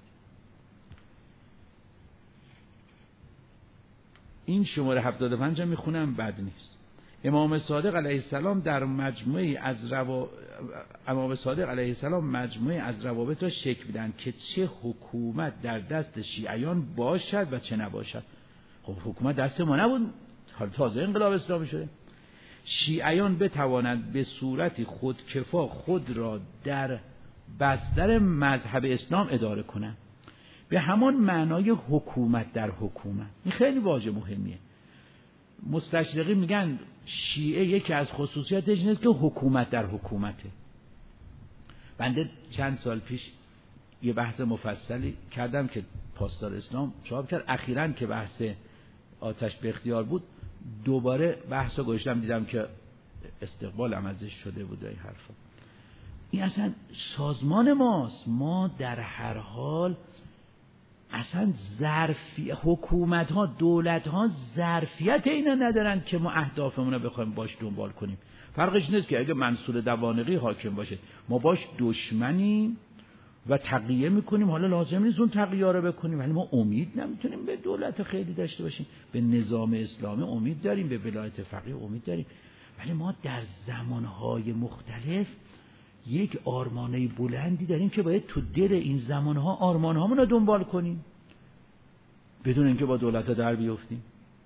این شماره هفتاد و پنج هم میخونم بد نیست. امام صادق علیه السلام در مجموعه از روا... امام صادق علیه السلام مجموعه از روابط را شکل میدن که چه حکومت در دست شیعیان باشد و چه نباشد. خب حکومت دست ما نبود، حالا تازه انقلاب اسلامی شده. شیعیان بتوانند به صورتی خودکفا خود را در بستر مذهب اسلام اداره کنند، به همان معنای حکومت در حکومت. این خیلی واژه مهمیه. مستشرقین میگن شیعه یکی از خصوصیاتش اینه که حکومت در حکومته. بنده چند سال پیش یه بحث مفصلی کردم که پاسدار اسلام چاپ کرد، اخیراً که بحث آتش به اختیار بود دوباره بحثو گذاشتم، دیدم که استقبال هم ازش شده بود این حرفا. این اصلا سازمان ماست. ما در هر حال اصلا ظرفی حکومت ها دولت ها ظرفیت اینا ندارن که ما اهدافمون رو بخوایم باش دنبال کنیم. فرقش نیست که اگه منصور دوانقی حاکم باشه ما باش دشمنیم و تقیه میکنیم، حالا لازم نیست اون تقیه رو بکنیم، ولی ما امید نمیتونیم به دولت خیلی داشته باشیم. به نظام اسلامی امید داریم، به ولایت فقیه امید داریم، ولی ما در زمانهای مختلف یک آرمانه بلندی داریم که باید تو دل این زمانها آرمانهامون رو دنبال کنیم بدون اینکه با دولت در بیفتیم.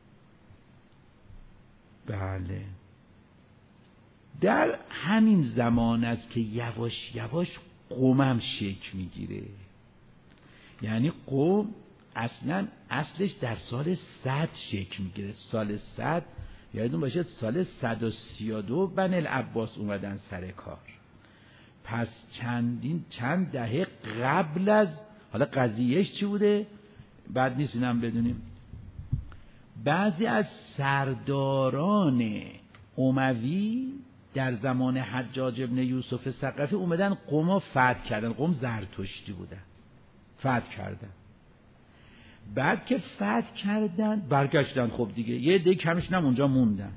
بله، در همین زمان است که یواش یواش قومم شکل میگیره. یعنی قوم اصلا اصلش در سال صد شکل میگیره. سال صد یادتون باشه سال صد و سی و دو بنی العباس اومدن سر کار. پس چندین چند دهه قبل از، حالا قضیهش چی بوده بعد نیست اینم بدونیم، بعضی از سرداران اموی در زمان حجاج ابن یوسف ثقفی اومدن قوم فتح کردن. قوم زرتشتی بودن، فتح کردن. بعد که فتح کردن برگشتن، خب دیگه یه عده کمش نم اونجا موندن.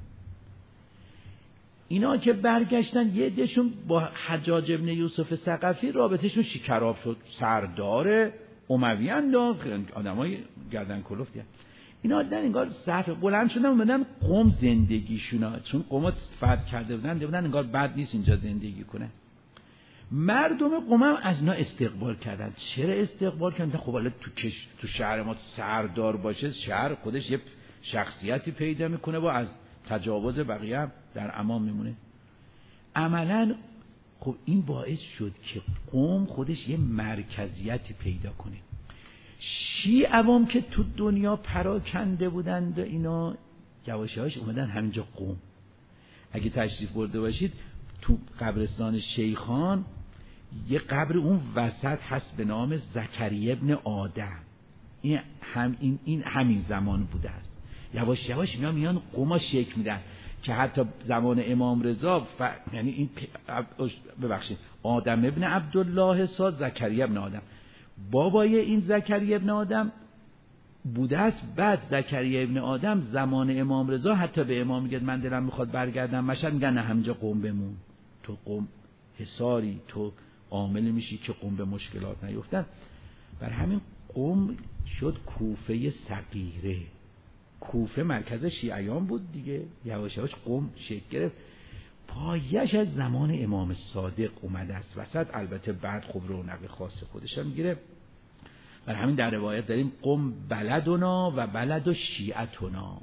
اینا که برگشتن یه عدهشون با حجاج ابن یوسف ثقفی رابطهشون شکراب شد. سردار اموی اند، آدمای گردن کلفتی. اینا دیدن انگار صف بلند شدن اومدن قوم زندگیشون، چون قوم فتح کرده بودن دیدن انگار بد نیست اینجا زندگی کنه. مردم قوم هم از اینا استقبال کردن. چرا استقبال کردن؟ خب حالا تو کش... تو شهر ما سردار باشه، شهر خودش یه شخصیتی پیدا میکنه و از تجاوز بقیه هم در امان میمونه. عملاً خب این باعث شد که قوم خودش یه مرکزیتی پیدا کنه. شیعوام که تو دنیا پراکنده بودند اینا یواش یواش اومدن همینجا قوم. اگه تشریف برده باشید تو قبرستان شیخان یه قبر اون وسط هست به نام زکریا ابن آدم. این هم این, این همین زمان بوده است. یواش یواش میان میان قوما شکل میدن که حتی زمان امام رضا ف... یعنی این ببخشید آدم ابن عبدالله سا زکریا ابن آدم بابای این زکریا ابن آدم بوده است. بعد زکریا ابن آدم زمان امام رضا حتی به امام میگه من دلم میخواد برگردم مشهد، میگن نه همینجا قوم بمون، تو قوم حصاری، تو عامل میشی که قوم به مشکلات نیفتن. بر همین قوم شد کوفه صغیره. کوفه مرکز شیعیان بود دیگه. یواش یواش قوم شکل گرفت. پایش از زمان امام صادق اومده است وسط. البته بعد خب رونق خاص خودش هم میگیره. بر همین در روایت داریم قم بلدنا و بلد و شیعتنا.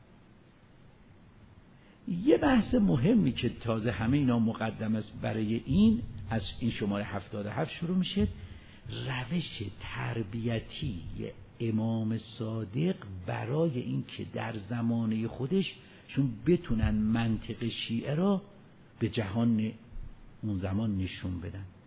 یه بحث مهمی که تازه همه اینا مقدم است برای این، از این شماره هفتاد و هفت شروع میشه، روش تربیتی امام صادق برای این که در زمانه خودش چون بتونن منطق شیعه را به جهان اون زمان نشون بدن.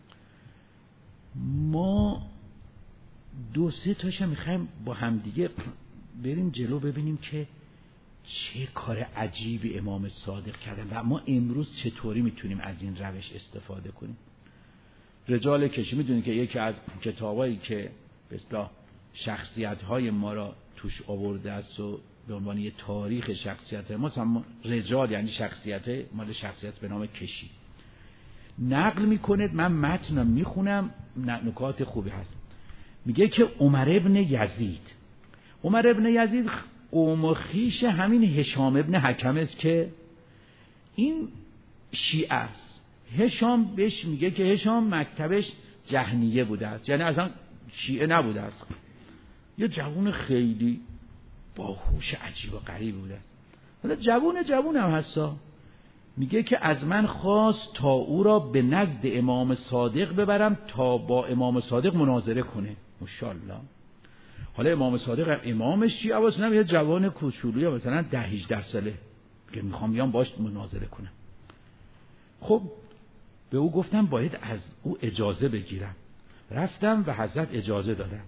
ما دو سه تاشم میخوایم با همدیگه بریم جلو ببینیم که چه کار عجیبی امام صادق کردن و ما امروز چطوری میتونیم از این روش استفاده کنیم. رجال کشی میدونید که یکی از کتابایی که به اصطلاح شخصیت‌های ما را توش آورده است و به عنوان یه تاریخ شخصیت ما، هم رجال یعنی شخصیت مال شخصیت به نام کشی نقل میکنه. من متنم میخونم، نکات خوبی هست. میگه که عمر ابن یزید عمر ابن یزید قوم و خویش همین هشام ابن حکم است که این شیعه است. هشام بهش میگه که هشام مکتبش جهنیه بوده است، یعنی اصلا شیعه نبوده است. یه جوون خیلی باهوش عجیب و غریب بوده است. حالا جوون جوون هم هستا. میگه که از من خواست تا او را به نزد امام صادق ببرم تا با امام صادق مناظره کنه. ماشاءالله. حالا امام صادق امام شیعه واسه نمیاد جوان کوچولوی مثلا ده هجده ساله که میخوام بیام باش مناظره کنم. خب به او گفتم باید از او اجازه بگیرم. رفتم و حضرت اجازه دادن.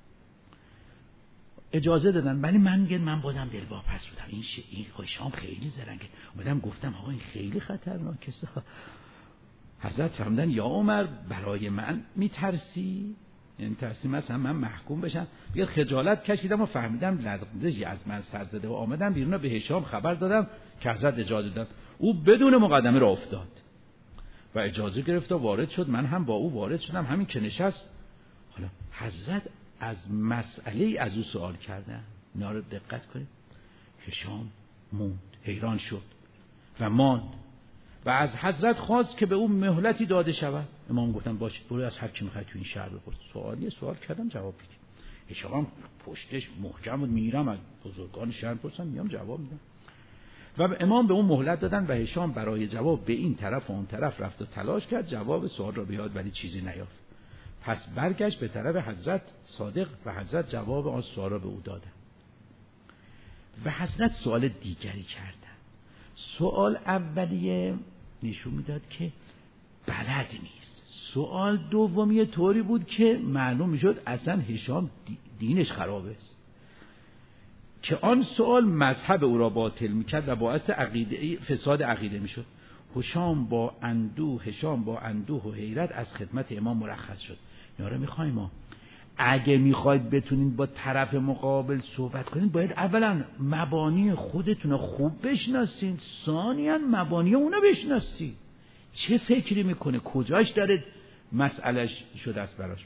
اجازه دادن ولی من میگم من بازم دل واپس بودم. این ش... این هشام خیلی زرنگه. اومدم گفتم آقا این خیلی خطرناکه. حضرت فرمودن یا عمر برای من میترسی؟ یعنی ترسی مثلا من محکوم بشم؟ بیا خجالت کشیدم و فهمیدم لرزشی از من سر زده و آمدم بیرون به هشام خبر دادم که حضرت اجازه داد. او بدون مقدمه راه افتاد و اجازه گرفت و وارد شد. من هم با او وارد شدم. همین که نشست حالا حضرت از مسئله از او سوال کردن. اینا رو دقت کنید. هشام موند، حیران شد و ماند و از حضرت خواست که به او مهلتی داده شود. امام گفتن باشه برو از هر کی میخوای تو این شهر بپرس. سوالی سوال کردم جواب بدید. هشام پشتش محکم بود. میرم از بزرگان شهر پرسم میام جواب میدم. و امام به اون مهلت دادن و هشام برای جواب به این طرف و اون طرف رفت و تلاش کرد جواب سوال را بیاد ولی چیزی نیافت. پس برگشت به طرف حضرت صادق و حضرت جواب آن سوال را به او دادن و حضرت سوال دیگری کردن. سوال اولیه نشون میداد که بلد نیست. سوال دومی طوری بود که معلوم میشد اصلا هشام دینش خرابه است که آن سوال مذهب او را باطل میکرد و باعث عقیده فساد عقیده میشد. هشام با اندوه هشام با اندوه و حیرت از خدمت امام مرخص شد. یاره میخوایم ما اگه میخواید بتونید با طرف مقابل صحبت کنید باید اولا مبانی خودتون خوب بشناسید، ثانیاً مبانی اونا بشناسید. چه فکری میکنه، کجاش داره مسئلهش شده است براش.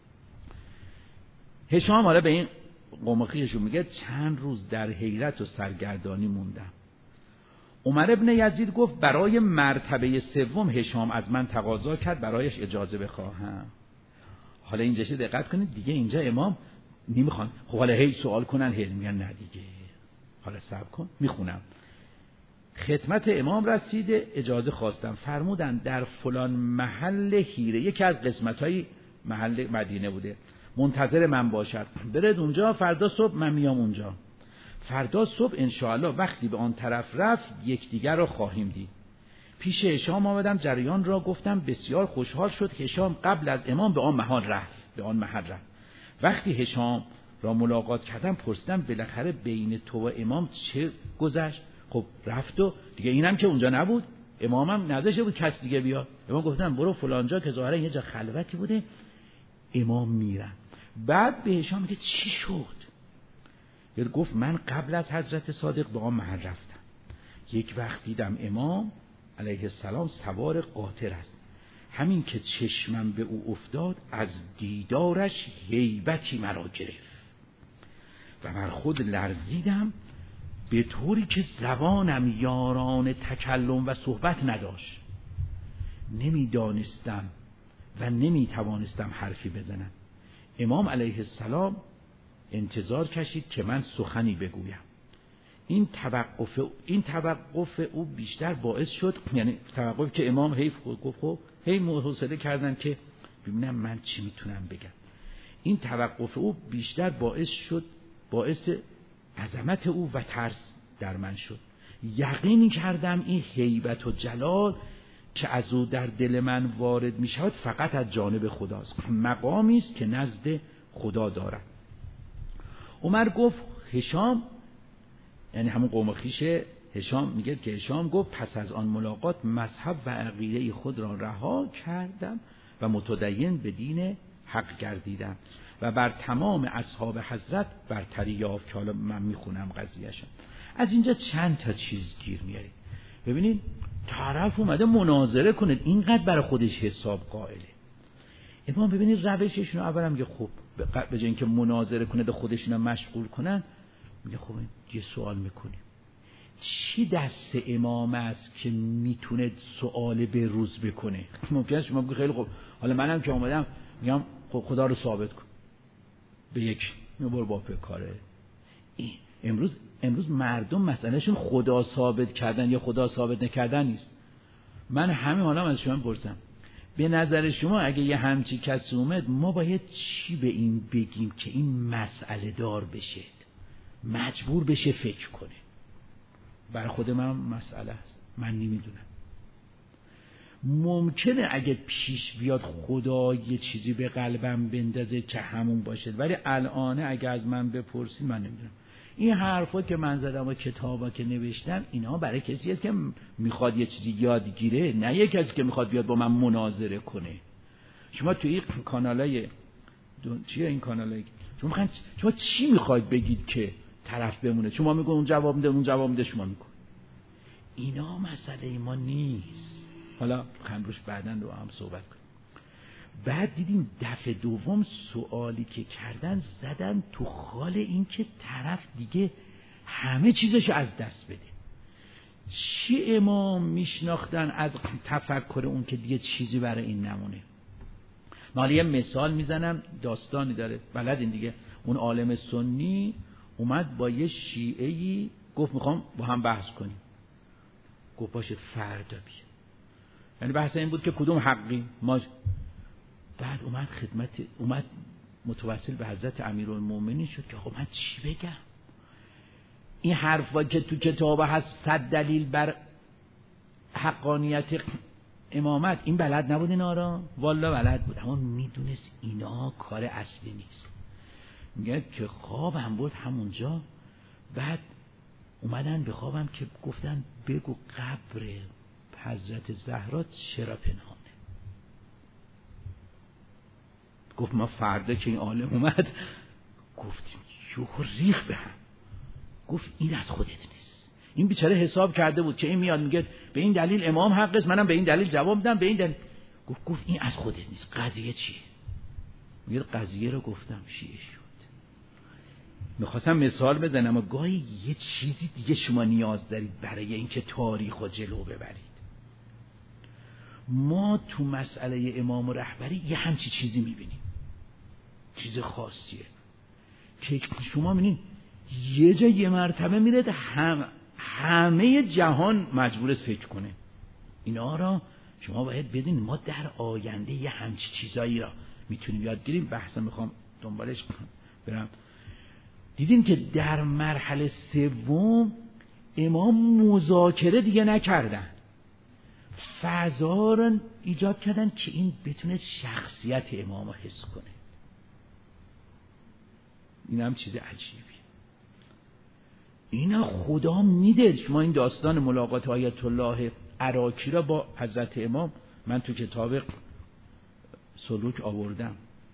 هشام حالا به این قوم خویشون میگه چند روز در حیرت و سرگردانی موندم. عمر ابن یزید گفت برای مرتبه سوم هشام از من تقاضا کرد برایش اجازه بخواهم. حالا اینجا دقت کنید دیگه اینجا امام نمیخوان خب حالا هی سوال کنن هی میگن نه دیگه حالا صبر کن میخونم. خدمت امام رسیده اجازه خواستم. فرمودن در فلان محل حیره، یکی از قسمت‌های محل مدینه بوده، منتظر من باشد. برید اونجا، فردا صبح من میام اونجا. فردا صبح انشاءالله وقتی به آن طرف رفت یکدیگر را خواهیم دید. پیش هشام آمدم، جریان را گفتم. بسیار خوشحال شد. هشام قبل از امام به آن محل رفت به آن محل رفت. وقتی هشام را ملاقات کردم پرسیدم بالاخره بین تو و امام چه گذشت؟ خب رفت و دیگه اینم که اونجا نبود، امامم نذاشته بود کس دیگه بیاد. امام گفتم برو فلانجا که ظاهرا یه جا خلوتی بوده، امام میرن. بعد به هشام میگه چی شد؟ یاد گفت من قبل از حضرت صادق به آن محل رفتم. یک وقت دیدم امام علیه السلام سوار قاطر است. همین که چشمم به او افتاد از دیدارش هیبتی مرا گرفت و من خود لرزیدم به طوری که زبانم یاران تکلم و صحبت نداشت. نمیدانستم و نمیتوانستم حرفی بزنم. امام علیه السلام انتظار کشید که من سخنی بگویم. این توقف این توقف او بیشتر باعث شد، یعنی توقف که امام هی گفت خب هی محاسبه کردن که ببینم من چی میتونم بگم. این توقف او بیشتر باعث شد باعث عظمت او و ترس در من شد. یقین کردم این هیبت و جلال که از او در دل من وارد می شود فقط از جانب خداست، مقامی است که نزد خدا دارد. عمر گفت هشام، یعنی همون قوم خویش هشام، میگه که هشام گفت پس از آن ملاقات مذهب و عقیده خود را رها کردم و متدین به دین حق گردیدم و بر تمام اصحاب حضرت برتری یافت. که حالا من میخونم قضیهشون. از اینجا چند تا چیز گیر میارید. ببینید طرف اومده مناظره کنه، اینقدر برای خودش حساب قائله. امام ببینید روششون رو اولا میگه خب به جای اینکه مناظره کنه به خودشون رو مشغول کنن، میگه خب یه سوال میکنیم چی دست امام است که میتونه سوال به روز بکنه؟ ممکنه شما بگید خیلی خب حالا منم که اومدم میگم خب خدا رو ثابت کن به یک برو با کاره. امروز امروز مردم مسئلهشون خدا ثابت کردن یا خدا ثابت نکردن نیست. من همین حالا از شما پرسم به نظر شما اگه یه همچی کسی اومد ما باید چی به این بگیم که این مسئله دار بشه، مجبور بشه فکر کنه؟ برای خود من مسئله است، من نمیدونم. ممکنه اگه پیش بیاد خدا یه چیزی به قلبم بندازه که همون باشه، ولی الان اگه از من بپرسید من نمیدونم. این حرفا که من زدم و کتابا که نوشتم اینا برای کسی است که میخواد یه چیزی یاد گیره، نه یه کسی که میخواد بیاد با من مناظره کنه. شما توی این کانالای دون... چیه این کانالای شما میخواید شما چی میخواید بگید که طرف بمونه؟ شما میگید اون جواب میده، اون جواب میده، شما میگید اینا مسئله ما نیست. حالا خمروش بعدن رو هم صحبت کنیم. بعد دیدیم دفعه دوم سوالی که کردن زدن تو خال این که طرف دیگه همه چیزشو از دست بده. چی امام میشناختن از تفکر اون که دیگه چیزی برای این نمونه؟ من یه مثال میزنم، داستانی داره بلدین دیگه. اون عالم سنی اومد با یه شیعه‌ای گفت میخوام با هم بحث کنیم. گفت باشه فردا بیا. یعنی بحث این بود که کدوم حقی ما. بعد اومد خدمت اومد متوسل به حضرت امیرالمومنین شد که خب من چی بگم؟ این حرفا که تو کتاب هست صد دلیل بر حقانیت امامت، این بلد نبود اینا را؟ والا بلد بود، اما میدونست اینا کار اصلی نیست. میگه که خوابم بود همونجا. بعد اومدن به خوابم که گفتن بگو قبر حضرت زهرا چرا پنهانه؟ گفت ما فردا که این عالم اومد گفتیم یوه ریخ به هم. گفت این از خودت نیست. این بیچاره حساب کرده بود که این میاد میگه به این دلیل امام حق است، منم به این دلیل جواب میدم به این دلیل. گفت گفت این از خودت نیست، قضیه چیه؟ میگه قضیه رو گفتم شیعه شد. میخواستم مثال بزنم، اما گاهی یه چیزی دیگه شما نیاز دارید برای اینکه تاریخ رو جلو ببرید. ما تو مسئله امام و رهبری یه همچی چیزی میبینیم، چیز خاصیه که شما میبینید یه جا یه مرتبه میره هم همه جهان مجبور است فکر کنه. اینا را شما باید بدونید ما در آینده یه همچی چیزایی را میتونیم یاد گیریم. بحثا میخوام دنبالش برم. دیدیم که در مرحله سوم امام مذاکره دیگه نکردن، فضا را ایجاد کردن که این بتونه شخصیت امام رو حس کنه. این هم چیز عجیبی. اینا خدا میده. شما این داستان ملاقات آیت الله عراقی را با حضرت امام من تو کتاب سلوک آوردم.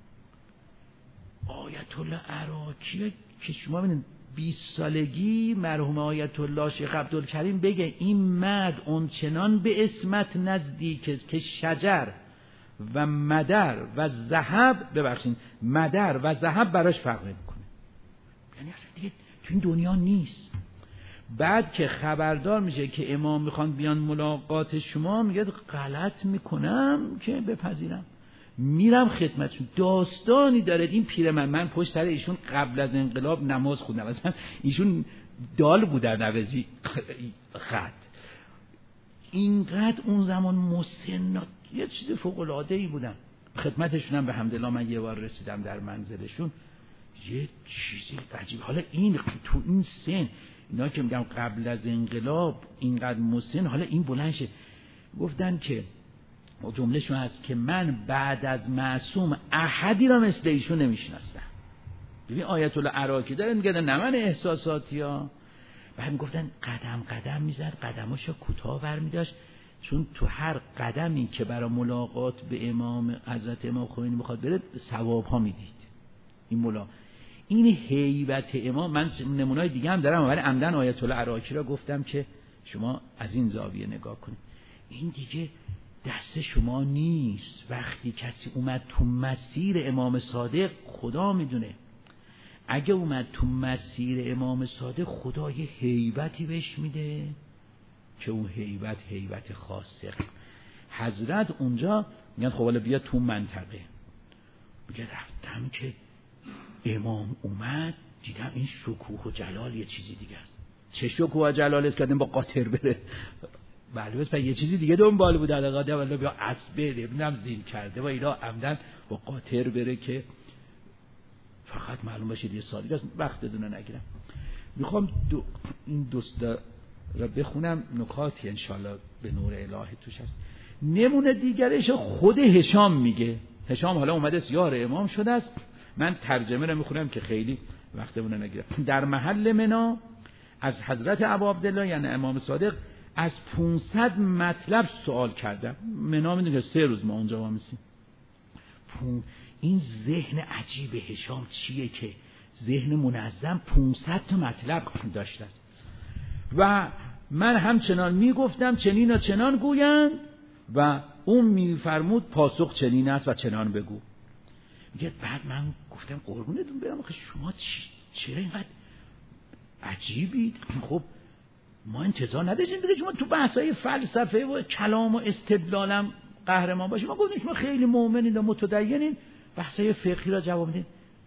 آیت الله عراقی که شما ببینید بیست سالگی مرحوم آیت الله شیخ عبدالکریم بگه این مرد اونچنان به اسمت نزدیک است که شجر و مدر و ذهب، ببخشید مدر و ذهب براش فرق نمیکنه. یعنی اصلا دیگه تو این دنیا نیست. بعد که خبردار میشه که امام میخوان بیان ملاقات شما، میگه غلط میکنم که بپذیرم، میرم خدمتشون. داستانی داره این پیرمرد. من پشت سر ایشون قبل از انقلاب نماز خوندم، مثلا ایشون دال بودن عوضی خط. اینقدر اون زمان مسنات یه چیز فوق العاده ای بودن. خدمتشون هم به حمدالله من یه بار رسیدم در منزلشون، یه چیزی عجیب. حالا این تو این سن اینا که میگم قبل از انقلاب اینقدر مسن، حالا این بلند شه گفتن که جمله شون هست که من بعد از معصوم احدی را مثل ایشون نمیشناسم. ببین آیت الله عراقی داره میگه نه من احساساتی ها. بعد میگفتن قدم قدم میزد، قدماشو کوتاه برمیداشت، چون تو هر قدمی که برای ملاقات به امام حضرت امام خمینی بخواد بره ثواب ها میدید. این ملا این هیبت امام، من نمونه‌های دیگه هم دارم ولی عمدن آیت الله عراقی را گفتم که شما از این زاویه نگاه کنید. این دیگه دست شما نیست. وقتی کسی اومد تو مسیر امام صادق، خدا میدونه اگه اومد تو مسیر امام صادق خدا یه هیبتی بهش میده که اون هیبت هیبت خاصه. حضرت اونجا میگن خب حالا بیا تو منطقه، میگه رفتم که امام اومد دیدم این شکوه و جلال یه چیزی دیگه است. چه شکوه و جلال است که با قاطر بره؟ بله بس یه چیزی دیگه دنبال بود علاقه ولی بیا اسبه نمیدونم زین کرده و اینا عمدن با قاطر بره که فقط معلوم باشه یه سال دیگه است. وقت دونه نگیرم. میخوام دو این دوست را بخونم، نکاتی انشالله به نور الهی توش هست. نمونه دیگرش خود هشام میگه. هشام حالا اومده یار امام شده است. من ترجمه رو میخونم که خیلی وقتمون نگیره. در محل منا از حضرت ابا عبدالله یعنی امام صادق از پانصد مطلب سوال کردم. منا میدونی سه روز ما اونجا وامیسیم. این ذهن عجیب هشام چیه که ذهن منظم پانصد تا مطلب داشته است. و من همچنان میگفتم چنین و چنان گویند و اون میفرمود پاسخ چنین است و چنان بگو. میگه بعد من گفتم قربونتون برم آخه شما چرا اینقدر عجیبید؟ خب ما انتظار نداشتیم دیگه شما تو بحثای فلسفه و کلام و استدلالم قهرمان باشید. ما گفتیم شما خیلی مؤمنید و متدینید، بحثای فقهی را جواب میدید.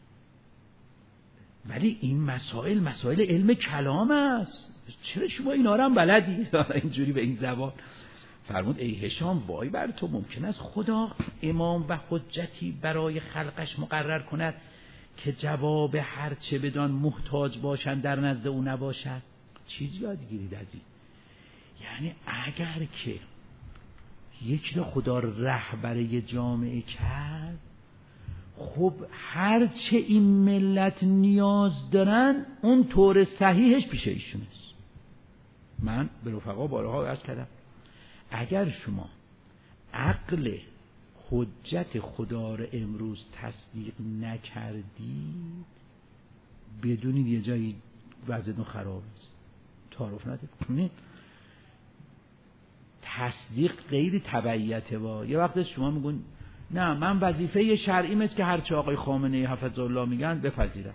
ولی این مسائل مسائل علم کلام است، چرا شما اینا رو هم بلدی اینجوری به این زبان؟ فرمود ای هشام وای بر تو، ممکن است خدا امام و حجتی برای خلقش مقرر کند که جواب هر چه بدان محتاج باشند در نزد او نباشد. چیزی یاد گیرید از این؟ یعنی اگر که یک را خدا رهبر جامعه کرد، خب هر چه این ملت نیاز دارن اون طور صحیحش پیش ایشون است. من به رفقا بارها عرض کردم اگر شما عقل حجت خدا را امروز تصدیق نکردید بدونید یه جایی وضعتون خراب است. تعارف ندید. تصدیق غیر تبعیته. با یه وقت شما میگون نه من وظیفه شرعیم است که هرچه آقای خامنه‌ای حفظ الله میگن بپذیرم.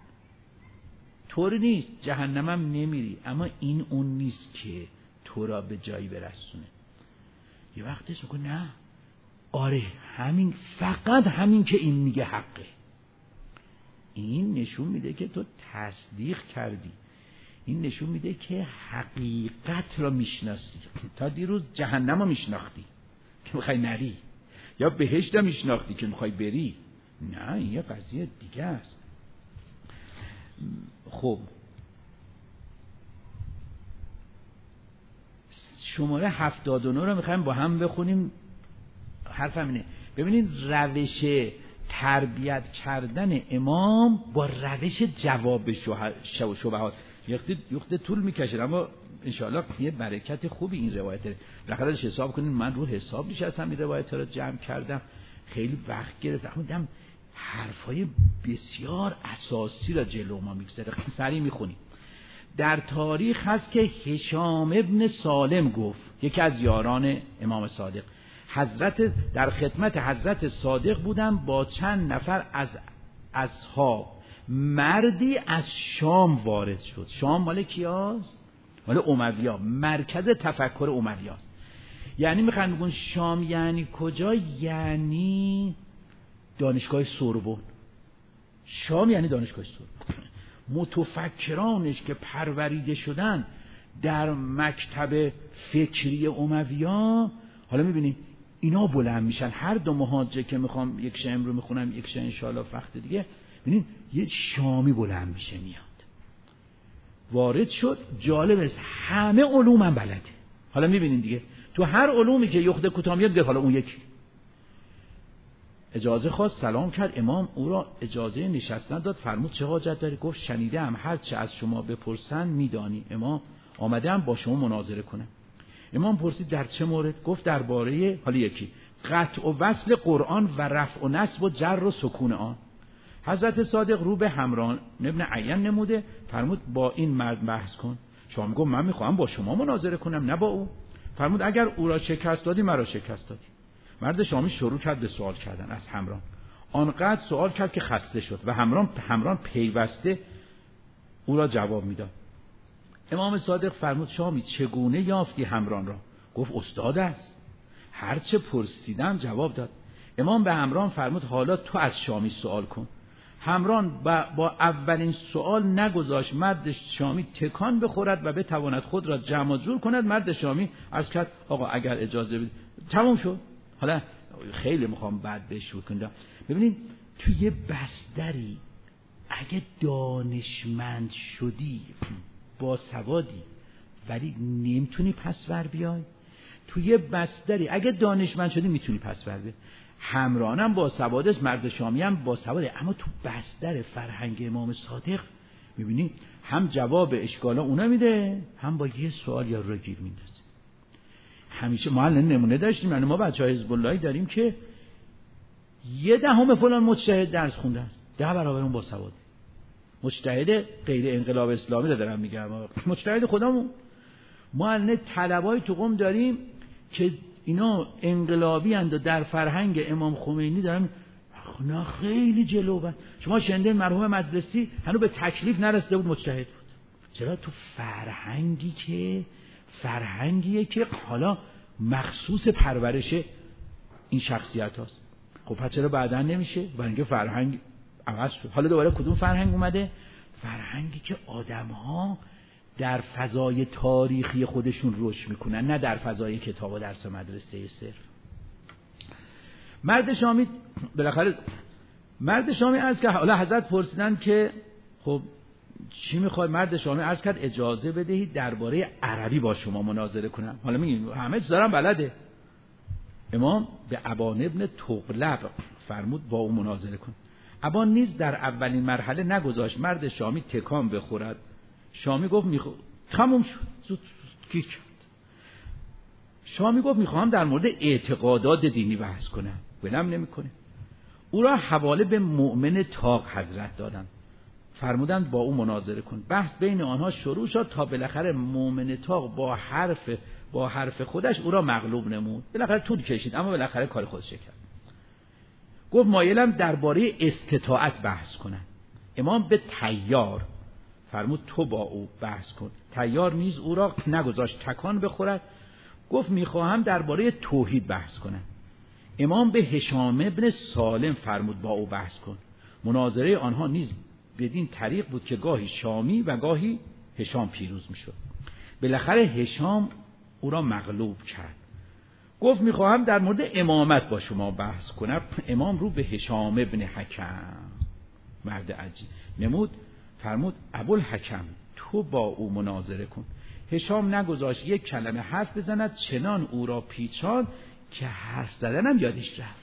طوری نیست، جهنمم نمیری، اما این اون نیست که تو را به جایی برسونه. یه وقتی میگه نه آره همین، فقط همین که این میگه حقه. این نشون میده که تو تصدیق کردی، این نشون میده که حقیقت را میشناسی. تا دیروز جهنم رو میشناختی که میخوای نری، یا بهشت رو میشناختی که میخوای بری. نه این یه قضیه دیگه است. خب شماره هفتاد و نه رو میخوایم با هم بخونیم. حرفم اینه ببینید روش تربیت کردن امام با روش جواب شبهات یخته طول میکشه، اما انشاءالله یه برکت خوبی این روایت داره. بالاخره حساب کنید من رو حساب بیش از همین روایت رو جمع کردم، خیلی وقت گرفتم، دیدم حرفای بسیار اساسی را جلو ما میگذاره. سریع میخونیم. در تاریخ هست که هشام ابن سالم گفت، یکی از یاران امام صادق، حضرت در خدمت حضرت صادق بودم با چند نفر از اصحاب، مردی از شام وارد شد. شام مال کیاست؟ مال امویا، مرکز تفکر امویاست. یعنی میخوان بگن شام یعنی کجا؟ یعنی دانشگاه سوربن. شام یعنی دانشگاه سوربن. متفکرانش که پروریده شدن در مکتب فکری امویا، حالا میبینیم اینا بلند میشن. هر دو مهاجر که میخوام یک شم رو میخونم یک شم انشاءالله وقت دیگه، ببینید یه شامی بلند میشه میاد وارد شد. جالب است همه علوم هم بلده. حالا میبینید دیگه تو هر علومی که یخته کوتاه میاد گفت حالا اون یکی. اجازه خواست، سلام کرد. امام او را اجازه نشستن داد. فرمود چه حاجت داری؟ گفت شنیدم هر چه از شما بپرسن میدانی. امام آمدم با شما مناظره کنم. امام پرسید در چه مورد؟ گفت درباره حالا یکی قطع و وصل قرآن و رفع و نصب و جر و سکون آن. حضرت صادق رو به همران ابن عین نموده، فرمود با این مرد بحث کن. شما گفت من میخوام با شما مناظره کنم نه با او. فرمود اگر او را شکست دادی مرا شکست دادی. مرد شامی شروع کرد به سوال کردن از همران. آنقدر سوال کرد که خسته شد و همران همران پیوسته او را جواب میداد. امام صادق فرمود شامی چگونه یافتی همران را؟ گفت استاد است، هرچه پرسیدم جواب داد. امام به همران فرمود حالا تو از شامی سوال کن. همران با, با اولین سوال نگذاشت مرد شامی تکان بخورد و بتواند خود را جمع جور کند. مرد شامی عرض کرد آقا اگر اجازه بدید. تموم شد. حالا خیلی میخوام بعد بهش بکنم. ببینید توی یه بستری اگه دانشمند شدی با سوادی ولی نمیتونی پس ور بیای، توی بستری اگه دانشمند شدی میتونی پس ور بیای. همرانم با سواد است، مرد شامی هم با سواده، اما تو بستر فرهنگ امام صادق میبینی هم جواب اشکالا اونا میده، هم با یه سوال یا رو گیر میندازه. همیشه ما الان نمونه داشتیم، یعنی ما بچهای حزب اللهی داریم که یه دهم فلان مجتهد درس خونده است، ده برابر اون با سواد. مجتهد غیر انقلاب اسلامی رو دارم میگم، مجتهد خودمون. ما الان طلبای تو قم داریم که اینا انقلابی اند و در فرهنگ امام خمینی دارن نه خیلی جلوبن. شما شنیدین مرحوم مجلسی هنوز به تکلیف نرسیده بود مجتهد بود. چرا؟ تو فرهنگی که فرهنگیه که حالا مخصوص پرورش این شخصیت هاست. خب پس چرا بعدن نمیشه؟ برای اینکه فرهنگ عوض شد. حالا دوباره کدوم فرهنگ اومده؟ فرهنگی که آدم ها در فضای تاریخی خودشون رشد میکنن، نه در فضای کتاب و درس مدرسه صرف. مرد شامی بالاخره مرد شامی عرض کرد، حالا حضرت پرسیدن که خب چی میخواد؟ مرد شامی عرض کرد اجازه بدهید درباره عربی با شما مناظره کنم. حالا میگیم همه چیز دارم بلده. امام به ابان ابن تغلب فرمود با او مناظره کن. ابان نیز در اولین مرحله نگذاشت مرد شامی تکان بخورد. شامی گفت میخوام، تموم شد، زود گیر کرد. شامی گفت میخوام در مورد اعتقادات دینی بحث کنم، ولم نمیکنه. او را حواله به مؤمن تاق حضرت دادن، فرمودند با او مناظره کن. بحث بین آنها شروع شد تا بالاخره مؤمن تاق با حرف با حرف خودش او را مغلوب نمود. بالاخره طول کشید اما بالاخره کار خودش کرد. گفت مایلم درباره استطاعت بحث کنم. امام به طیار فرمود تو با او بحث کن. طیار نیز او را نگذاشت تکان بخورد. گفت میخواهم درباره توحید بحث کنم. امام به هشام ابن سالم فرمود با او بحث کن. مناظره آنها نیز بدین طریق بود که گاهی شامی و گاهی هشام پیروز میشد. بالاخره هشام او را مغلوب کرد. گفت میخواهم در مورد امامت با شما بحث کنم. امام رو به هشام ابن حکم، مرد عجیب، نمود، فرمود ابوالحکم تو با او مناظره کن. هشام نگذاشت یک کلمه حرف بزند، چنان او را پیچان که حرف زدنم یادش رفت.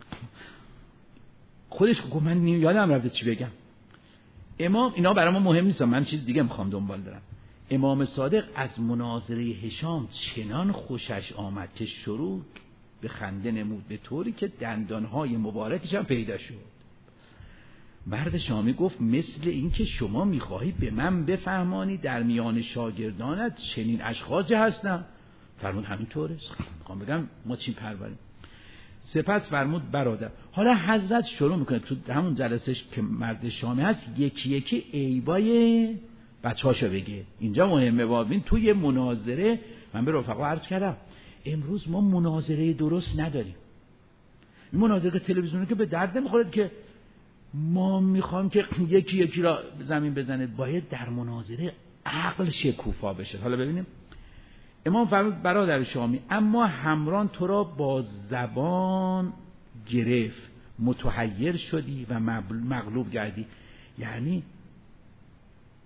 خودش گفت من یادم رفته چی بگم. امام اینا برای ما مهم نیست، من چیز دیگه میخوام دنبال دارم. امام صادق از مناظره هشام چنان خوشش آمد که شروع به خنده نمود، به طوری که دندانهای مبارکش هم پیدا شد. مرد شامی گفت مثل این که شما میخواهی به من بفهمانی در میان شاگردانت چنین اشخاصی هستن. فرمود همینطوره، میخوام بگم ما چی پروریم. سپس فرمود برادر، حالا حضرت شروع میکنه تو همون جلسهش که مرد شامی هست یکی یکی عیبای بچه‌هاشو بگه. اینجا مهمه. ببین توی مناظره من به رفقا عرض کردم امروز ما مناظره درست نداریم. این مناظره تلویزیونی که به درد نمیخوره که ما میخوام که یکی یکی را زمین بزنه. باید در مناظره عقل شکوفا بشه. حالا ببینیم. امام فرمود برادر شامی، اما همران تو را با زبان گرفت، متحیر شدی و مغلوب گردی. یعنی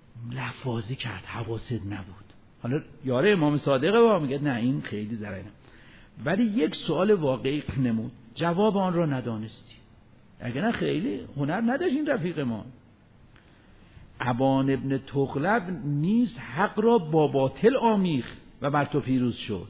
لفاظی کرد، حواست نبود. حالا یاره امام صادقه با میگه نه این خیلی ضرره. ولی یک سوال واقعی نمود، جواب آن را ندانستی. اگر نه خیلی هنر نداشت این رفیق ما. ابان ابن تغلب نیز حق را با باطل آمیخت و بر تو پیروز شد،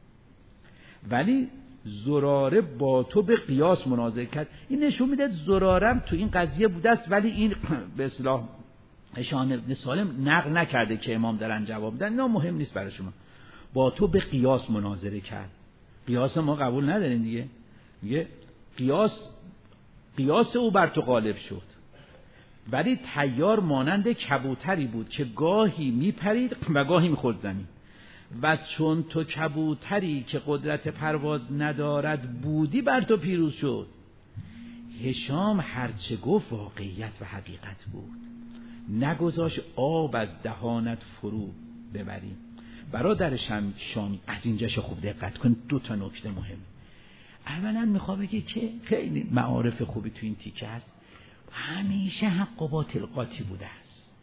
ولی زراره با تو به قیاس مناظره کرد. این نشون میده زرارم تو این قضیه بوده است، ولی این به اصطلاح هشام ابن سالم نقل نکرده که امام دارن جواب میدن. اینا مهم نیست برای شما. با تو به قیاس مناظره کرد. قیاس ما قبول نداریم دیگه. میگه قیاس قیاس او بر تو غالب شد، ولی طیار مانند کبوتری بود که گاهی میپرید و گاهی میخورد زمین، و چون تو کبوتری که قدرت پرواز ندارد بودی بر تو پیروز شد. هشام هرچه گفت واقعیت و حقیقت بود، نگذاش آب از دهانت فرو ببریم. برادر شامی از اینجاش خوب دقت کن، دو تا نکته مهمه. اولا میخوام بگه که خیلی معارف خوبی تو این تیکه هست، همیشه حق و باطل قاطی بوده است.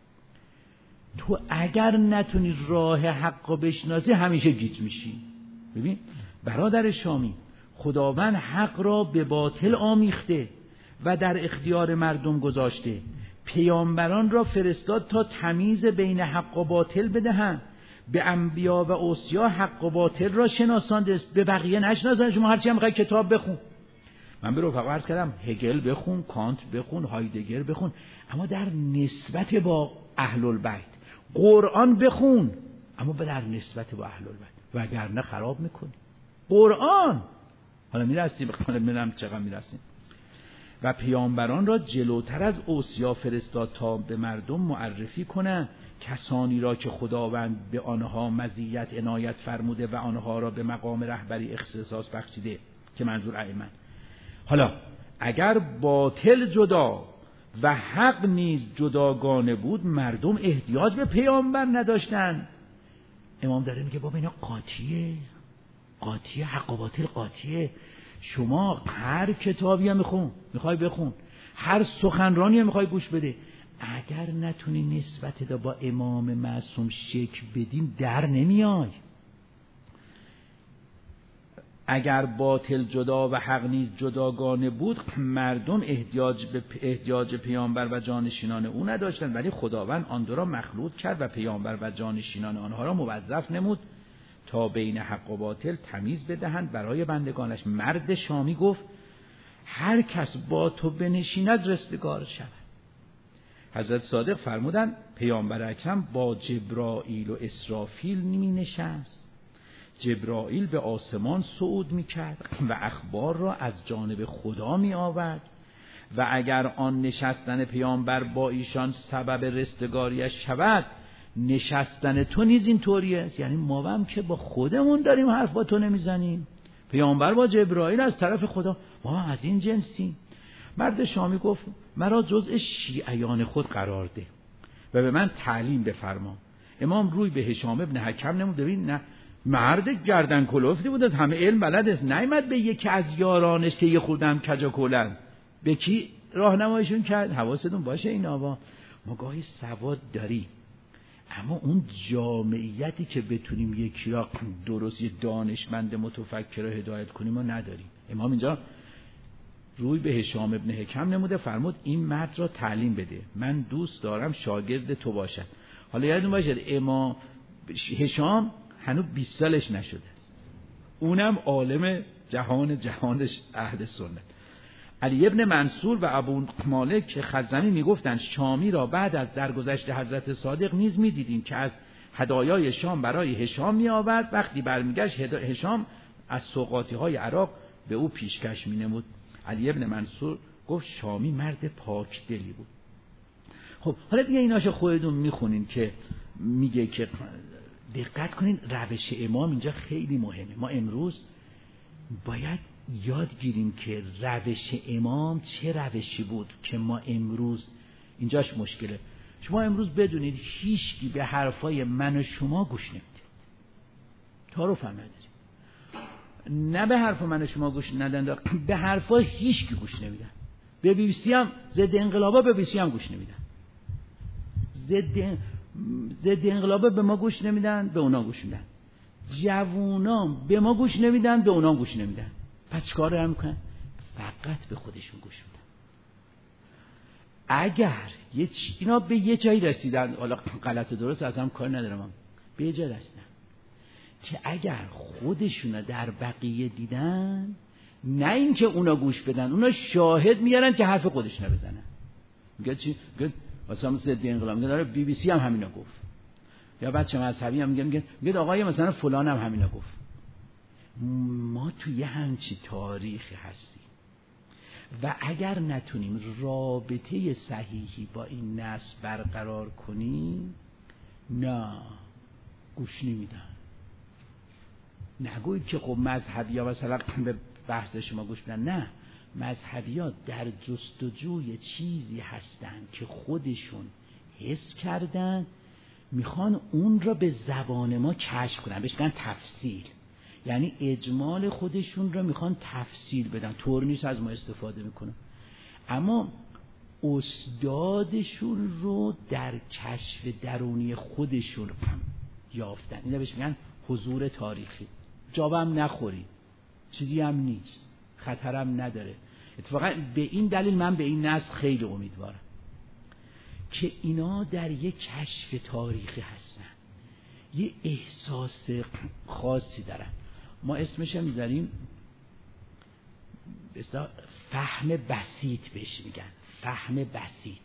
تو اگر نتونی راه حق رو بشناسی همیشه گیج میشی. ببین برادر شامی، خداوند حق را به باطل آمیخته و در اختیار مردم گذاشته، پیامبران را فرستاد تا تمیز بین حق و باطل بدهند، به انبیا و اوصیا حق و باطل را شناسانده، به بقیه نشناسانده. شما هرچی هم میخوای کتاب بخون، من به رفقا عرض کردم هگل بخون، کانت بخون، هایدگر بخون، اما در نسبت با اهل البیت. قرآن بخون اما در نسبت با اهل البیت، وگرنه خراب میکنی. قرآن حالا میرسیم بخونم ببینم چقدر میرسیم. و پیامبران را جلوتر از اوصیا فرستاد تا به مردم معرفی کنند کسانی را که خداوند به آنها مزیت عنایت فرموده و آنها را به مقام رهبری اختصاص بخشیده، که منظور ائمه. حالا اگر باطل جدا و حق نیز جداگانه بود، مردم احتیاج به پیامبر نداشتن. امام داره میگه بابا اینا قاطیه، قاطیه، حق و باطل قاطیه. شما هر کتابی هم میخون میخوای بخون، هر سخنرانی هم میخوای گوش بده، اگر نتونی نسبت دا با امام معصوم شک بدین در نمیای. اگر باطل جدا و حق نیز جداگانه بود، مردم احتیاج به احتیاج پیامبر و جانشینان او نداشتند، ولی خداوند آن دو را مخلوط کرد و پیامبر و جانشینان آنها را موظف نمود تا بین حق و باطل تمیز بدهند برای بندگانش. مرد شامی گفت هر کس با تو بنشیند رستگار شود. حضرت صادق فرمودند پیامبر اکرم با جبرائیل و اسرافیل می نشست. جبرائیل به آسمان صعود می کرد و اخبار را از جانب خدا می آورد، و اگر آن نشستن پیامبر با ایشان سبب رستگاریش شود، نشستن تو نیز این طوریه. یعنی ما هم که با خودمون داریم حرف با تو نمیزنیم، پیامبر با جبرائیل از طرف خدا، ما از این جنسیم. مرد شامی گفت مرا جزء شیعیان خود قرار ده و به من تعلیم بفرما. امام روی به هشام ابن حکم نمود. ببین نه مرد گردن کلفتی بود، از همه علم بلد است، نیامد به یکی از یارانش که یه خوردم کجا کلن به کی راهنماییشون کرد. حواستون باشه این آوا، ما گاهی سواد داریم اما اون جامعیتی که بتونیم یکی را درست یه دانشمند متفکر رو هدایت کنیم ما نداریم. امام اینجا روی به هشام ابن حکم نموده، فرمود این مرد را تعلیم بده، من دوست دارم شاگرد تو باشد. حالا یادتون باشه امام هشام هنوز بیست سالش نشده است، اونم عالم جهان جهانش اهل سنت. علی ابن منصور و ابو مالک خزنی میگفتند شامی را بعد از درگذشت حضرت صادق نیز میدیدیم که از هدایای شام برای هشام می آورد. وقتی برمیگشت هشام از سوغاتی های عراق به او پیشکش می نمود. علی ابن منصور گفت شامی مرد پاک دلی بود. خب حالا دیگه ایناشو خودتون میخونین که میگه که دقت کنین روش امام اینجا خیلی مهمه. ما امروز باید یاد گیریم که روش امام چه روشی بود که ما امروز اینجاش مشکله. شما امروز بدونید هیچکی به حرفای من و شما گوش نمیده، تعارف هم نداریم. نه به حرف من و شما گوش ندن، به حرفای هیچکی گوش نمیدن. به بی بی سی هم ضد انقلابا به بی بی سی هم گوش نمیدن، ضد ضد انقلابا به ما گوش نمیدن، به اونا گوش میدن. جوونان به ما گوش نمیدن، به اونا گوش نمیدن. پس چیکار دارن میکنن؟ فقط به خودشون گوش میدن. اگر یه چ... اینا به یه جایی رسیدن، حالا غلط و درست از هم کار ندارم، به یه جایی رسیدن که اگر خودشون در بقیه دیدن، نه اینکه اونا گوش بدن، اونا شاهد میارن که حرف خودش نبزنن. میگه چی؟ میگه مثلا ضد انقلاب، میگه داره بی بی سی هم همینا گفت، یا بچه مذهبی هم میگه میگه میگه آقای مثلا فلان هم همینا گفت. ما توی یه همچی تاریخی هستیم و اگر نتونیم رابطه صحیحی با این نسل برقرار کنیم، نه گوش نمیدن. نگوید که خب مذهبی ها مثلا به بحث شما گوش بدن، نه، مذهبی ها در جستجوی چیزی هستن که خودشون حس کردن، میخوان اون را به زبان ما کشف کنن، بهش میگن تفصیل. یعنی اجمال خودشون را میخوان تفصیل بدن، طور نیست از ما استفاده میکنن، اما استادشون رو در کشف درونی خودشون یافتن. اینا بهش میگن حضور تاریخی. جابم نخوری، چیزی هم نیست، خطرم نداره. اتفاقا به این دلیل من به این نسل خیلی امیدوارم که اینا در یک کشف تاریخی هستن، یه احساس خاصی دارن. ما اسمش هم میذاریم فهم بسیط بهش میگن، فهم بسیط،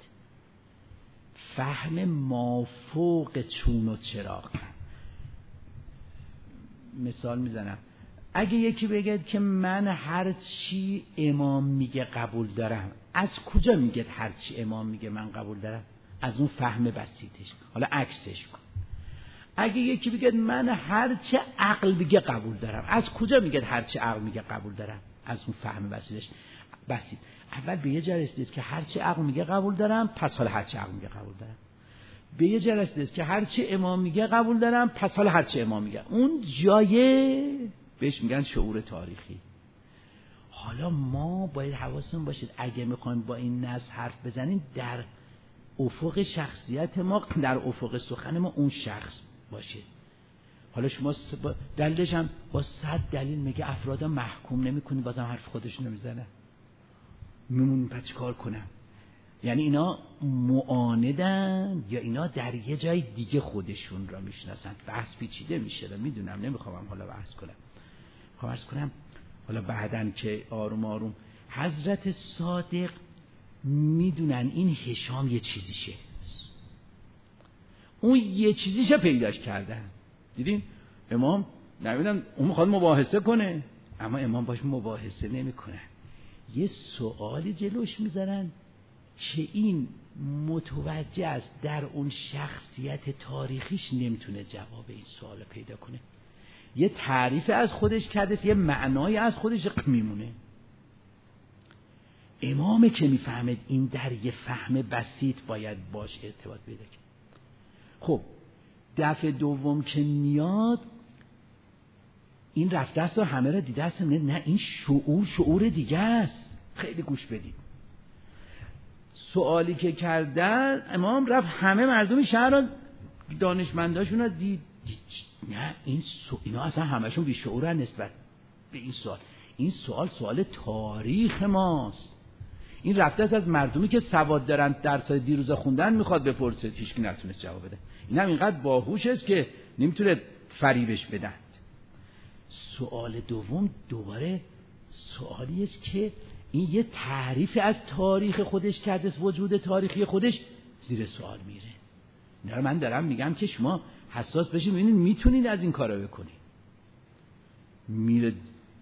فهم مافوق چون و چرا. مثال میزنم، اگه یکی بگه که من هر چی امام میگه قبول دارم، از کجا میگه هر چی امام میگه من قبول دارم؟ از اون فهم بسیطش. حالا عکسش کن، اگه یکی بگه من هر چه عقل میگه قبول دارم، از کجا میگه هر چه عقل میگه قبول دارم؟ از اون فهم بسیطش. بسیط اول به یه جا رسیدید که هر چه عقل میگه قبول دارم، پس حالا هر چه عقل میگه قبول دارم. به یه جا رسیدید که هر چه امام میگه قبول دارم، پس حالا هر چه امام میگه. اون جایه بهش میگن شعور تاریخی. حالا ما باید حواسمون باشید اگه میخوایم با این نسل حرف بزنیم، در افق شخصیت ما، در افق سخن ما اون شخص باشه. حالا شما دلیلش هم با صد دلیل میگه افراد محکوم نمی‌کنی، بازم حرف خودش نمیزنه، میمونیم پس چیکار کنم؟ یعنی اینا معاندن یا اینا در یه جای دیگه خودشون را میشناسن. بحث پیچیده میشه و میدونم نمیخوام حالا بحث کنم، میخوام عرض کنم حالا بعدن که آروم آروم حضرت صادق میدونن این هشام یه چیزیشه، اون یه چیزیشه پیداش کردن. دیدین امام نمیدونم اون میخواد مباحثه کنه، اما امام باش مباحثه نمیکنه، یه سوالی جلوش میذارن که این متوجه است در اون شخصیت تاریخیش نمیتونه جواب این سوال پیدا کنه. یه تعریف از خودش کرده، یه معنای از خودش میمونه. امامه که میفهمد این در یه فهم بسیط باید باش ارتباط پیدا کنه. خب دفعه دوم که میاد این رفته است و همه را دیده است، نه این شعور شعور دیگه است. خیلی گوش بدید. سوالی که کردن امام رفت همه مردم شهر را دانشمنداشون را دید، نه این سو... اینا اصلا همشون بی شعورن نسبت به این سوال. این سوال سوال تاریخ ماست. این رفته است از مردمی که سواد دارن، درسای دیروز خوندن، میخواد بپرسه، هیچ کی نتونست جواب بده. این هم اینقدر باهوش است که نمیتونه فریبش بدن. سوال دوم دوباره سوالی است که این یه تعریف از تاریخ خودش کرده، وجود تاریخی خودش زیر سوال میره. اینا رو من دارم میگم که شما حساس بشید، ببینید میتونید از این کارا بکنید. میره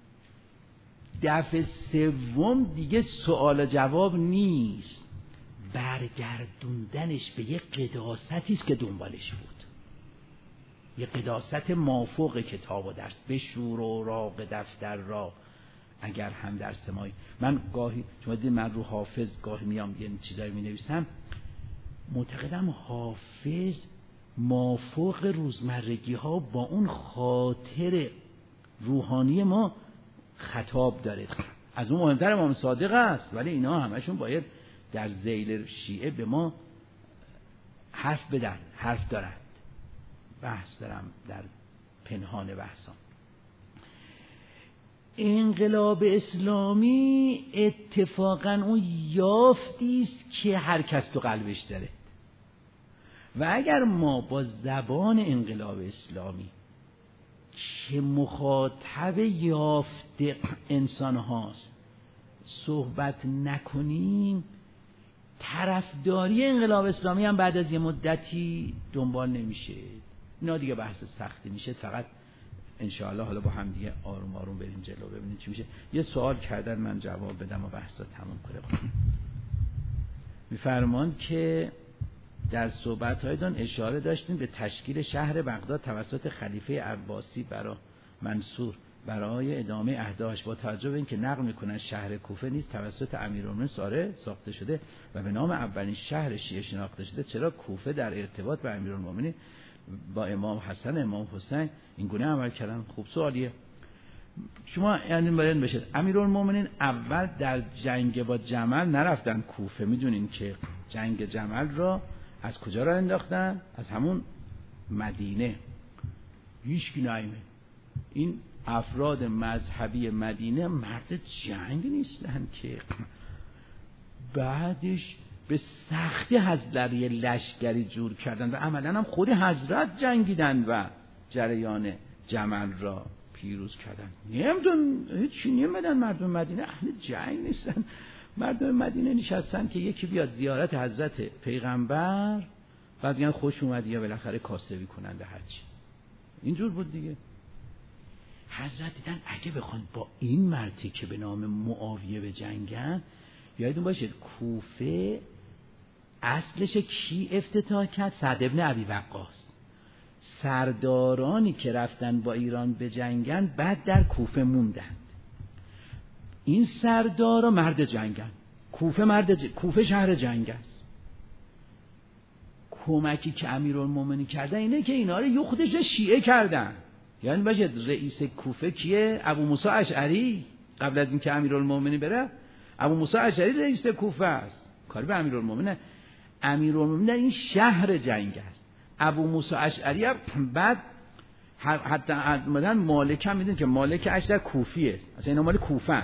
دفعه سوم دیگه سوال جواب نیست، برگردوندنش به یه قداستی است که دنبالش بود، یه قداست مافوق کتاب و درس. بشور و راق دفتر را اگر هم در سمای. من گاهی شما دیدید من رو حافظ گاهی میام یه چیزایی می نویسم، معتقدم حافظ مافوق روزمرگی ها با اون خاطر روحانی ما خطاب داره. از اون مهمتر امام صادق است، ولی اینا همشون باید در ذیل شیعه به ما حرف بدن، حرف دارند. بحث دارم در پنهان بحثان. انقلاب اسلامی اتفاقا اون یافتی است که هر کس تو قلبش داره و اگر ما با زبان انقلاب اسلامی که مخاطب یافته انسان هاست صحبت نکنیم، طرفداری انقلاب اسلامی هم بعد از یه مدتی دنبال نمیشه. اینا دیگه بحث سختی میشه. فقط انشاءالله حالا با هم دیگه آروم آروم بریم جلو ببینید چی میشه. یه سوال کردن من جواب بدم و بحثا تموم کنه. میفرمان که در صحبت‌هایتان اشاره داشتیم به تشکیل شهر بغداد توسط خلیفه عباسی برای منصور برای ادامه عهدش، با توجه به اینکه نقل می‌کنند شهر کوفه نیز توسط امیرالمومنین ساره ساخته شده و به نام اولین شهر شیعه شناخته شده، چرا کوفه در ارتباط با امیرالمومنین با امام حسن امام حسین این گونه عمل کردن؟ خوب سوالیه. شما یعنی باید بشید امیرالمومنین اول در جنگ با جمل نرفتن کوفه. میدونین که جنگ جمل را از کجا را انداختن؟ از همون مدینه. هیچ کی نایمه. این افراد مذهبی مدینه مرد جنگ نیستن که بعدش به سختی حضرت لشکری جور کردن و عملا هم خود حضرت جنگیدن و جریان جمل را پیروز کردن. نمیدون هیچی نمیدن. مردم مدینه اهل جنگ نیستن. مردم مدینه نشستن که یکی بیاد زیارت حضرت پیغمبر بعد میگن خوش اومدی یا بالاخره کاسبی کننده هرچی. اینجور بود دیگه. حضرت دیدن اگه بخوان با این مردی که به نام معاویه به جنگن، یادتون باشه کوفه اصلش کی افتتاح کرد؟ سعد ابن ابی وقاص. سردارانی که رفتن با ایران به جنگن بعد در کوفه موندن. این سردارا مرد جنگن. کوفه مرد ج... کوفه شهر جنگ است. کمکی که امیرالمومنین کردن اینه که اینا رو یه خودش شیعه کردن. یعنی باشه رئیس کوفه کیه؟ ابو موسی اشعری. قبل از اینکه امیرالمومنین بره ابو موسی اشعری رئیس کوفه است. کاری به امیرالمومنین. امیرالمومنین در این شهر جنگ است. ابو موسی اشعری بعد حتی از مدن مالک هم میدونید که مالک اشعری کوفیه. اصلا اینا مال کوفه.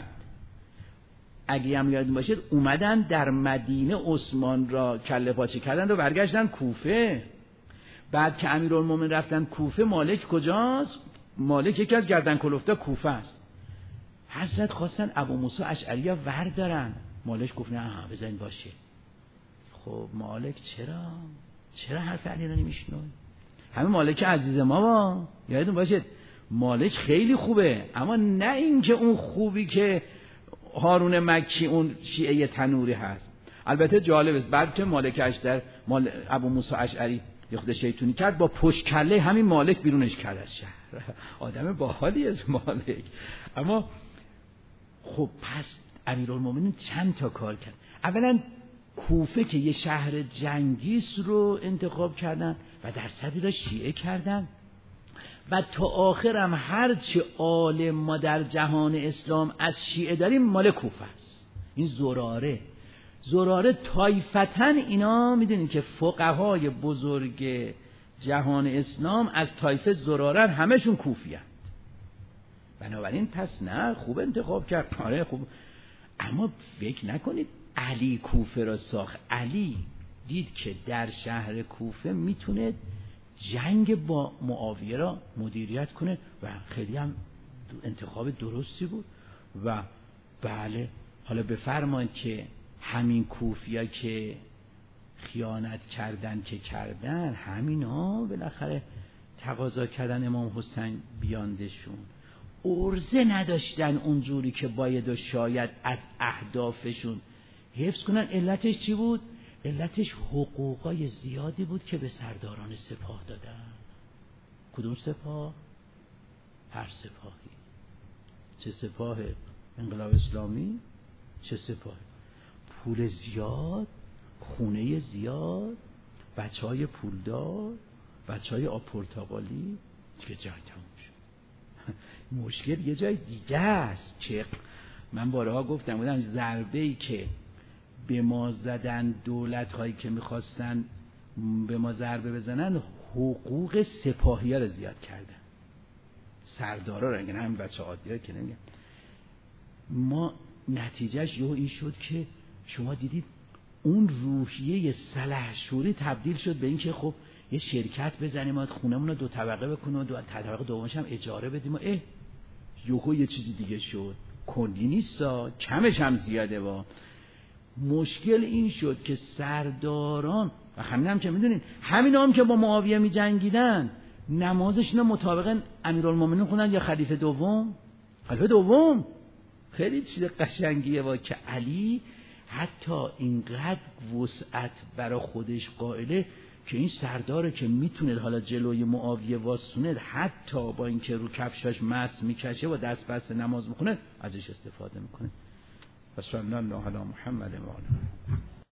اگه هم یادتون باشید اومدن در مدینه عثمان را کله پاچه کردن و برگشتن کوفه. بعد که امیرالمومنین رفتن کوفه، مالک کجاست؟ مالک یکی از گردن کلفتا کوفه است. حضرت خواستن ابو موسی اشعری وردارن. مالک گفت نه بزنید باشه. خب مالک چرا؟ چرا حرف علی را نمیشنوی؟ همه مالک عزیز ما با یادتون باشه مالک خیلی خوبه، اما نه اینکه اون خوبی که هارون مکی اون شیعه تنوری هست. البته جالب است بعد که مالک اشتر مال ابو موسی اشعری یه خود شیطونی کرد، با پشت کله همین مالک بیرونش کرد از شهر. آدم باحالی از مالک. اما خب پس امیرالمومنین چند تا کار کرد. اولا کوفه که یه شهر جنگیست رو انتخاب کردن و درصدی را شیعه کردن و تا آخرم هر چه عالم ما در جهان اسلام از شیعه داریم مال کوفه است. این زراره زراره طایفتن اینا میدونید که فقهای بزرگ جهان اسلام از طایفه زراره همشون کوفی هست. بنابراین پس نه خوب انتخاب کرد. آره خوب. اما فکر نکنید علی کوفه را ساخت. علی دید که در شهر کوفه میتونه جنگ با معاویه را مدیریت کنه و خیلی هم انتخاب درستی بود. و بله حالا بفرمایید که همین کوفیا که خیانت کردن که کردن، همینا بالاخره تقاضا کردن امام حسین بیاندشون. ارزه نداشتن اونجوری که باید و شاید از اهدافشون حفظ کنن. علتش چی بود؟ علتش حقوقای زیادی بود که به سرداران سپاه دادن. کدوم سپاه؟ هر سپاهی. چه سپاه انقلاب اسلامی، چه سپاه. پول زیاد، خونه زیاد، بچه های پولدار، بچه های آپورتاقالی. چه جای تموم شد. مشکل یه جای دیگه است. چه من بارها گفتم بودم ضربه‌ای که به ما زدن دولت هایی که میخواستن به ما ضربه بزنن، حقوق سپاهی ها رو زیاد کردن. سردارا رو، اگه همین بچه عادیه که نمیگم. ما نتیجهش یهو این شد که شما دیدید اون روحیه سلحشوری تبدیل شد به این که خب یه شرکت بزنیم ما خونمون رو دو طبقه بکنیم و دو طبقه دومش هم اجاره بدیم و اه یهو یه چیزی دیگه شد. کندی نیستا، کمش هم زیاده. با مشکل این شد که سرداران و همین هم که میدونین همین هم که با معاویه می جنگیدن نمازشون مطابق امیرالمومنین خوندن یا خلیفه دوم. خلیفه دوم خیلی چیز قشنگیه با که علی حتی اینقدر وسعت برا خودش قائله که این سرداره که میتونه حالا جلوی معاویه واسونه، حتی با اینکه رو کفشاش مس میکشه و دست بسته نماز میخونه ازش استفاده میکنه. و صلی الله علی محمد و آله.